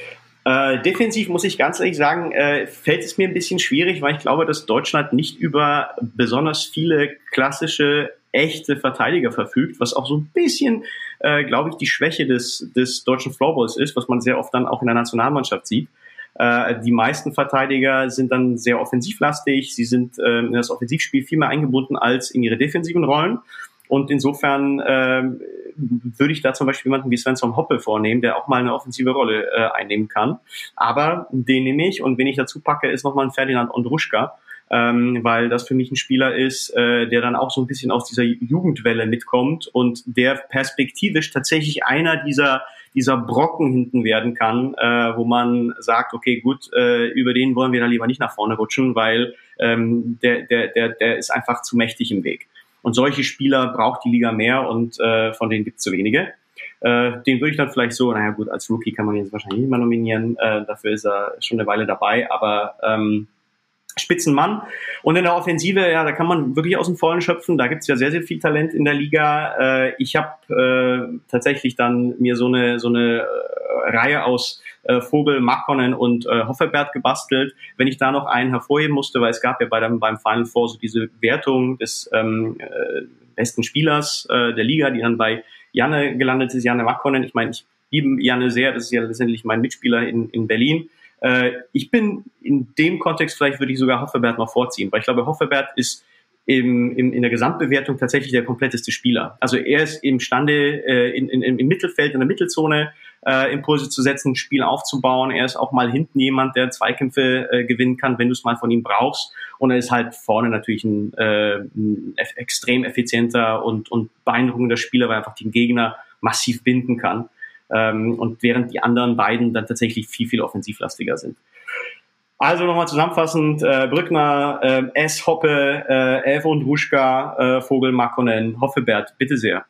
Äh, defensiv muss ich ganz ehrlich sagen, äh, fällt es mir ein bisschen schwierig, weil ich glaube, dass Deutschland nicht über besonders viele klassische echte Verteidiger verfügt, was auch so ein bisschen, äh, glaube ich, die Schwäche des, des deutschen Floorballs ist, was man sehr oft dann auch in der Nationalmannschaft sieht. Äh, die meisten Verteidiger sind dann sehr offensivlastig, sie sind äh, in das Offensivspiel viel mehr eingebunden als in ihre defensiven Rollen. Und insofern äh, würde ich da zum Beispiel jemanden wie Svensson Hoppe vornehmen, der auch mal eine offensive Rolle äh, einnehmen kann. Aber den nehme ich und wen ich dazu packe, ist nochmal ein Ferdinand Ondruschka, ähm, weil das für mich ein Spieler ist, äh, der dann auch so ein bisschen aus dieser Jugendwelle mitkommt und der perspektivisch tatsächlich einer dieser dieser Brocken hinten werden kann, äh, wo man sagt, okay, gut, äh, über den wollen wir da lieber nicht nach vorne rutschen, weil ähm, der der der der ist einfach zu mächtig im Weg. Und solche Spieler braucht die Liga mehr und äh, von denen gibt es zu wenige. Äh, den würde ich dann vielleicht so, naja gut, als Rookie kann man ihn jetzt wahrscheinlich nicht mehr nominieren, äh, dafür ist er schon eine Weile dabei, aber ähm, Spitzenmann. Und in der Offensive, ja, da kann man wirklich aus dem Vollen schöpfen. Da gibt's ja sehr, sehr viel Talent in der Liga. Äh, ich habe äh, tatsächlich dann mir so eine so eine äh, Reihe aus äh, Vogel, Makkonen und äh, Hoffebert gebastelt. Wenn ich da noch einen hervorheben musste, weil es gab ja bei dem, beim Final Four so diese Wertung des ähm, äh, besten Spielers äh, der Liga, die dann bei Janne gelandet ist, Janne Makkonen. Ich meine, ich liebe Janne sehr. Das ist ja letztendlich mein Mitspieler in, in Berlin. Ich bin in dem Kontext, vielleicht würde ich sogar Hoffebert noch vorziehen, weil ich glaube, Hoffebert ist im, im, in der Gesamtbewertung tatsächlich der kompletteste Spieler. Also er ist imstande, äh, in, in, im Mittelfeld, in der Mittelzone äh, Impulse zu setzen, Spiel aufzubauen. Er ist auch mal hinten jemand, der Zweikämpfe äh, gewinnen kann, wenn du es mal von ihm brauchst. Und er ist halt vorne natürlich ein, äh, ein extrem effizienter und, und beeindruckender Spieler, weil er einfach den Gegner massiv binden kann. Ähm, und während die anderen beiden dann tatsächlich viel, viel offensivlastiger sind. Also nochmal zusammenfassend, äh, Brückner, äh, S, Hoppe, äh, Elf und Ruschka, äh, Vogel, Makkonen, Hoffebert, bitte sehr.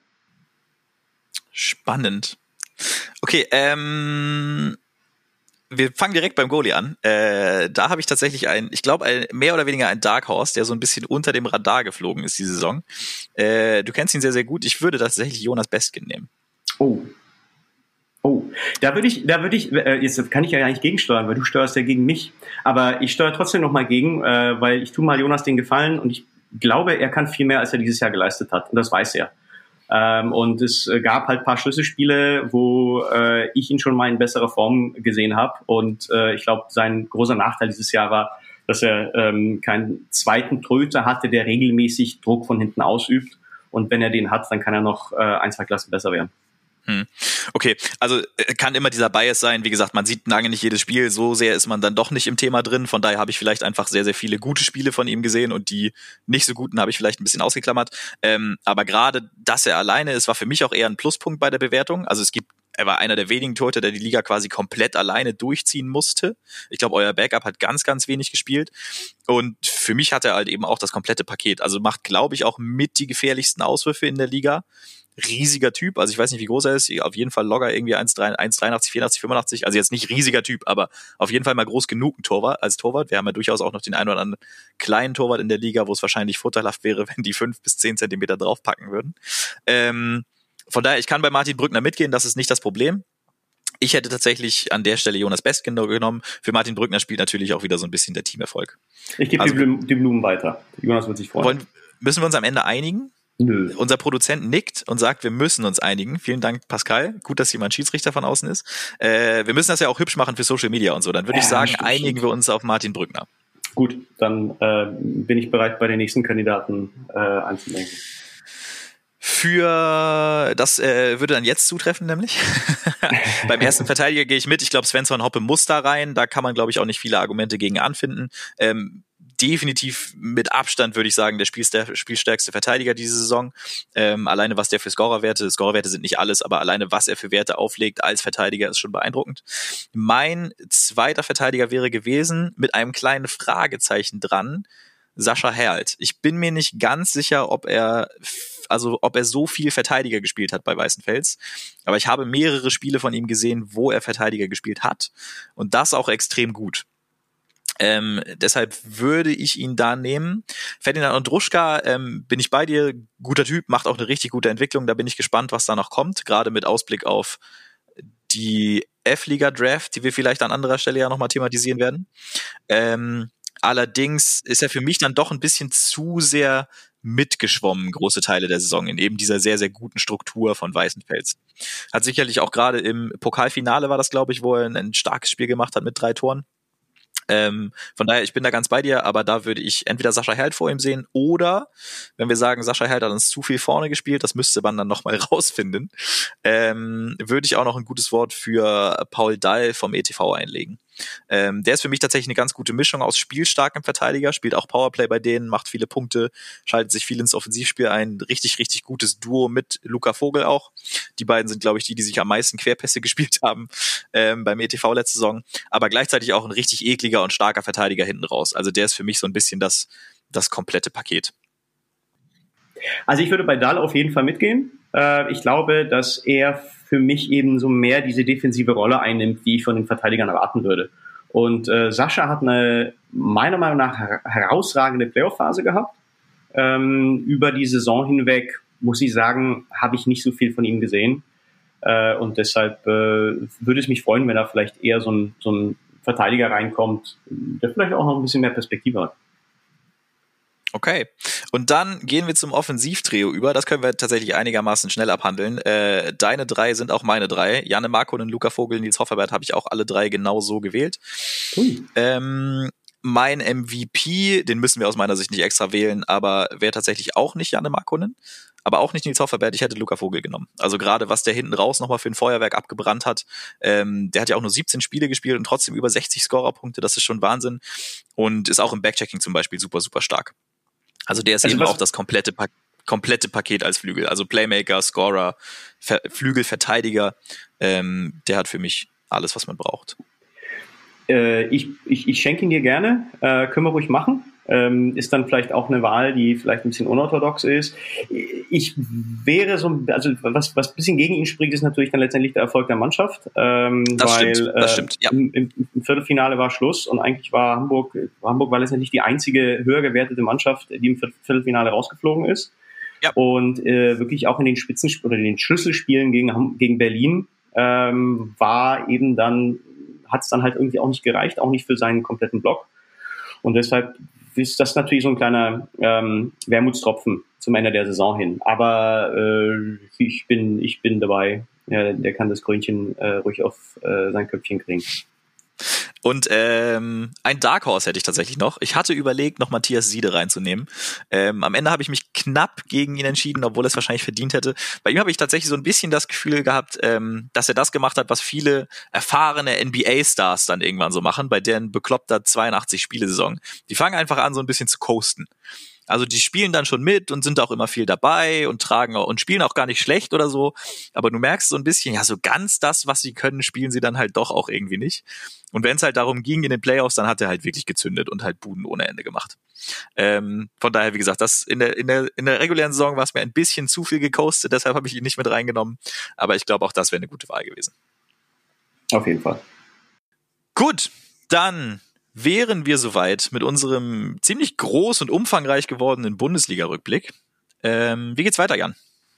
Spannend. Okay, ähm, wir fangen direkt beim Goalie an. Äh, da habe ich tatsächlich ein, ich glaube, ein, mehr oder weniger ein Dark Horse, der so ein bisschen unter dem Radar geflogen ist, die Saison. Äh, du kennst ihn sehr, sehr gut. Ich würde tatsächlich Jonas Bestgen nehmen. Oh. Oh, da würde ich, da würde ich, äh, jetzt kann ich ja gar nicht gegensteuern, weil du steuerst ja gegen mich. Aber ich steuere trotzdem noch mal gegen, äh, weil ich tue mal Jonas den Gefallen und ich glaube, er kann viel mehr, als er dieses Jahr geleistet hat. Und das weiß er. Ähm, und es gab halt ein paar Schlüsselspiele, wo äh, ich ihn schon mal in besserer Form gesehen habe. Und äh, ich glaube, sein großer Nachteil dieses Jahr war, dass er ähm, keinen zweiten Tröter hatte, der regelmäßig Druck von hinten ausübt. Und wenn er den hat, dann kann er noch äh, ein, zwei Klassen besser werden. Okay, also kann immer dieser Bias sein. Wie gesagt, man sieht lange nicht jedes Spiel. So sehr ist man dann doch nicht im Thema drin. Von daher habe ich vielleicht einfach sehr, sehr viele gute Spiele von ihm gesehen und die nicht so guten habe ich vielleicht ein bisschen ausgeklammert. Ähm, aber gerade, dass er alleine ist, war für mich auch eher ein Pluspunkt bei der Bewertung. Also es gibt, er war einer der wenigen Torhüter, der die Liga quasi komplett alleine durchziehen musste. Ich glaube, euer Backup hat ganz, ganz wenig gespielt. Und für mich hat er halt eben auch das komplette Paket. Also macht, glaube ich, auch mit die gefährlichsten Auswürfe in der Liga. Riesiger Typ, also ich weiß nicht, wie groß er ist, auf jeden Fall Logger irgendwie eins Komma dreiundachtzig, vierundachtzig, fünfundachtzig, also jetzt nicht riesiger Typ, aber auf jeden Fall mal groß genug ein Torwart, als Torwart. Wir haben ja durchaus auch noch den einen oder anderen kleinen Torwart in der Liga, wo es wahrscheinlich vorteilhaft wäre, wenn die fünf bis zehn Zentimeter draufpacken würden. Ähm, von daher, ich kann bei Martin Brückner mitgehen, das ist nicht das Problem. Ich hätte tatsächlich an der Stelle Jonas Bestgen genommen. Für Martin Brückner spielt natürlich auch wieder so ein bisschen der Teamerfolg. Ich gebe also, die, Blumen, die Blumen weiter. Jonas wird sich freuen. Wollen, müssen wir uns am Ende einigen? Nö. Unser Produzent nickt und sagt, wir müssen uns einigen. Vielen Dank, Pascal. Gut, dass jemand Schiedsrichter von außen ist. Äh, wir müssen das ja auch hübsch machen für Social Media und so. Dann würde ja, ich sagen, stimmt, einigen stimmt. wir uns auf Martin Brückner. Gut, dann äh, bin ich bereit, bei den nächsten Kandidaten äh, anzudenken. Für das äh, würde dann jetzt zutreffen, nämlich. Beim ersten Verteidiger gehe ich mit. Ich glaube, Svensson Hoppe muss da rein. Da kann man, glaube ich, auch nicht viele Argumente gegen anfinden. Ähm, definitiv mit Abstand, würde ich sagen, der spielstärkste Verteidiger diese Saison. Ähm, alleine was der für Scorerwerte, Scorerwerte sind nicht alles, aber alleine was er für Werte auflegt als Verteidiger ist schon beeindruckend. Mein zweiter Verteidiger wäre gewesen, mit einem kleinen Fragezeichen dran, Sascha Herlt. Ich bin mir nicht ganz sicher, ob er also ob er so viel Verteidiger gespielt hat bei Weißenfels. Aber ich habe mehrere Spiele von ihm gesehen, wo er Verteidiger gespielt hat. Und das auch extrem gut. Ähm, deshalb würde ich ihn da nehmen. Ferdinand Ondruschka, ähm, bin ich bei dir, guter Typ, macht auch eine richtig gute Entwicklung. Da bin ich gespannt, was da noch kommt, gerade mit Ausblick auf die F-Liga-Draft, die wir vielleicht an anderer Stelle ja nochmal thematisieren werden. Ähm, allerdings ist er für mich dann doch ein bisschen zu sehr mitgeschwommen, große Teile der Saison, in eben dieser sehr, sehr guten Struktur von Weißenfels. Hat sicherlich auch gerade im Pokalfinale war das, glaube ich, wo er ein, ein starkes Spiel gemacht hat mit drei Toren. Ähm, von daher, ich bin da ganz bei dir, aber da würde ich entweder Sascha Herlt vor ihm sehen oder, wenn wir sagen, Sascha Herlt hat uns zu viel vorne gespielt, das müsste man dann nochmal rausfinden, ähm, würde ich auch noch ein gutes Wort für Paul Dall vom E T V einlegen. Ähm, der ist für mich tatsächlich eine ganz gute Mischung aus spielstarkem Verteidiger, spielt auch Powerplay bei denen, macht viele Punkte, schaltet sich viel ins Offensivspiel ein, richtig, richtig gutes Duo mit Luca Vogel auch. Die beiden sind, glaube ich, die, die sich am meisten Querpässe gespielt haben ähm, beim E T V letzte Saison, aber gleichzeitig auch ein richtig ekliger und starker Verteidiger hinten raus. Also der ist für mich so ein bisschen das, das komplette Paket. Also ich würde bei Dahl auf jeden Fall mitgehen. Äh, ich glaube, dass er für mich eben so mehr diese defensive Rolle einnimmt, wie ich von den Verteidigern erwarten würde. Und äh, Sascha hat eine meiner Meinung nach her- herausragende Playoff-Phase gehabt. Ähm, über die Saison hinweg, muss ich sagen, habe ich nicht so viel von ihm gesehen. Äh, und deshalb äh, würde es mich freuen, wenn da vielleicht eher so ein, so ein Verteidiger reinkommt, der vielleicht auch noch ein bisschen mehr Perspektive hat. Okay, und dann gehen wir zum Offensivtrio über. Das können wir tatsächlich einigermaßen schnell abhandeln. Äh, deine drei sind auch meine drei. Janne Markkonen, Luca Vogel, Nils Hofferberg habe ich auch alle drei genau so gewählt. Ui. Ähm, mein M V P, den müssen wir aus meiner Sicht nicht extra wählen, aber wäre tatsächlich auch nicht Janne Markkonen, aber auch nicht Nils Hofferberg. Ich hätte Luca Vogel genommen. Also gerade was der hinten raus nochmal für ein Feuerwerk abgebrannt hat. Ähm, der hat ja auch nur siebzehn Spiele gespielt und trotzdem über sechzig Scorerpunkte. Das ist schon Wahnsinn. Und ist auch im Backchecking zum Beispiel super, super stark. Also der ist also eben auch das komplette, pa- komplette Paket als Flügel. Also Playmaker, Scorer, Ver- Flügelverteidiger. Ähm, der hat für mich alles, was man braucht. Äh, ich, ich, ich schenke ihn dir gerne. Äh, können wir ruhig machen. Ähm, ist dann vielleicht auch eine Wahl, die vielleicht ein bisschen unorthodox ist. Ich wäre so, also was, was ein bisschen gegen ihn spricht, ist natürlich dann letztendlich der Erfolg der Mannschaft. Ähm, das weil, stimmt, das äh, stimmt, ja. Im, im, Im Viertelfinale war Schluss und eigentlich war Hamburg, Hamburg war letztendlich die einzige höher gewertete Mannschaft, die im Viertelfinale rausgeflogen ist. Ja. Und äh, wirklich auch in den Spitzen- oder in den Schlüsselspielen gegen, gegen Berlin ähm, war eben dann, hat es dann halt irgendwie auch nicht gereicht, auch nicht für seinen kompletten Block. Und deshalb ist das natürlich so ein kleiner ähm, Wermutstropfen zum Ende der Saison hin. Aber äh, ich bin ich bin dabei. Ja, der kann das Krönchen äh, ruhig auf äh, sein Köpfchen kriegen. Und ähm, ein Dark Horse hätte ich tatsächlich noch. Ich hatte überlegt, noch Matthias Siede reinzunehmen. Ähm, am Ende habe ich mich knapp gegen ihn entschieden, obwohl er es wahrscheinlich verdient hätte. Bei ihm habe ich tatsächlich so ein bisschen das Gefühl gehabt, ähm, dass er das gemacht hat, was viele erfahrene N B A-Stars dann irgendwann so machen, bei deren bekloppter zweiundachtzig-Spiele-Saison. Die fangen einfach an, so ein bisschen zu coasten. Also die spielen dann schon mit und sind auch immer viel dabei und tragen und spielen auch gar nicht schlecht oder so. Aber du merkst so ein bisschen, ja, so ganz das, was sie können, spielen sie dann halt doch auch irgendwie nicht. Und wenn es halt darum ging in den Playoffs, dann hat er halt wirklich gezündet und halt Buden ohne Ende gemacht. Ähm, von daher, wie gesagt, das in der in der in der regulären Saison war es mir ein bisschen zu viel gecoastet, deshalb habe ich ihn nicht mit reingenommen. Aber ich glaube, auch das wäre eine gute Wahl gewesen. Auf jeden Fall. Gut, dann wären wir soweit mit unserem ziemlich groß und umfangreich gewordenen Bundesliga-Rückblick. Ähm, wie geht's weiter, Jan?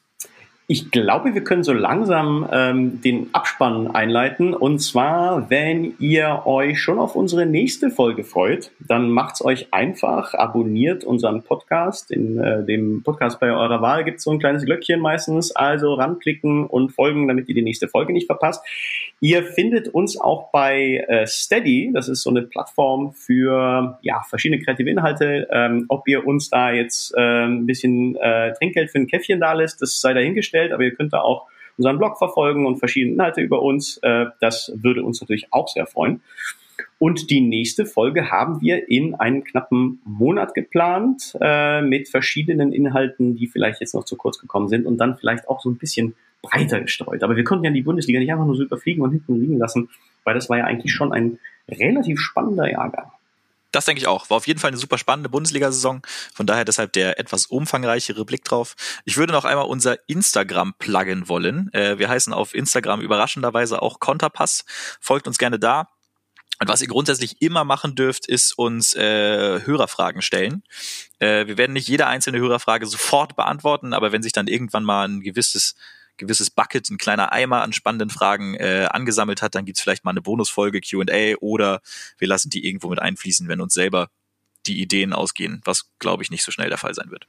Ich glaube, wir können so langsam ähm, den Abspann einleiten. Und zwar, wenn ihr euch schon auf unsere nächste Folge freut, dann macht's euch einfach, abonniert unseren Podcast. In äh, dem Podcast bei eurer Wahl gibt's so ein kleines Glöckchen meistens. Also ranklicken und folgen, damit ihr die nächste Folge nicht verpasst. Ihr findet uns auch bei äh, Steady. Das ist so eine Plattform für ja verschiedene kreative Inhalte. Ähm, ob ihr uns da jetzt äh, ein bisschen äh, Trinkgeld für ein Käffchen da lässt, das sei dahingestellt. Aber ihr könnt da auch unseren Blog verfolgen und verschiedene Inhalte über uns. Äh, das würde uns natürlich auch sehr freuen. Und die nächste Folge haben wir in einem knappen Monat geplant äh, mit verschiedenen Inhalten, die vielleicht jetzt noch zu kurz gekommen sind und dann vielleicht auch so ein bisschen breiter gestreut. Aber wir konnten ja die Bundesliga nicht einfach nur so überfliegen und hinten liegen lassen, weil das war ja eigentlich schon ein relativ spannender Jahrgang. Das denke ich auch. War auf jeden Fall eine super spannende Bundesliga-Saison. Von daher deshalb der etwas umfangreichere Blick drauf. Ich würde noch einmal unser Instagram pluggen wollen. Äh, wir heißen auf Instagram überraschenderweise auch Konterpass. Folgt uns gerne da. Und was ihr grundsätzlich immer machen dürft, ist uns äh, Hörerfragen stellen. Äh, wir werden nicht jede einzelne Hörerfrage sofort beantworten, aber wenn sich dann irgendwann mal ein gewisses gewisses Bucket, ein kleiner Eimer an spannenden Fragen äh, angesammelt hat, dann gibt's vielleicht mal eine Bonusfolge, Q und A, oder wir lassen die irgendwo mit einfließen, wenn uns selber die Ideen ausgehen, was, glaube ich, nicht so schnell der Fall sein wird.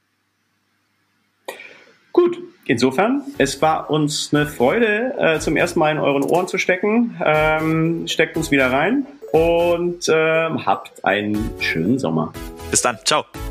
Gut, insofern, es war uns eine Freude, äh, zum ersten Mal in euren Ohren zu stecken. Ähm, steckt uns wieder rein und äh, habt einen schönen Sommer. Bis dann, ciao.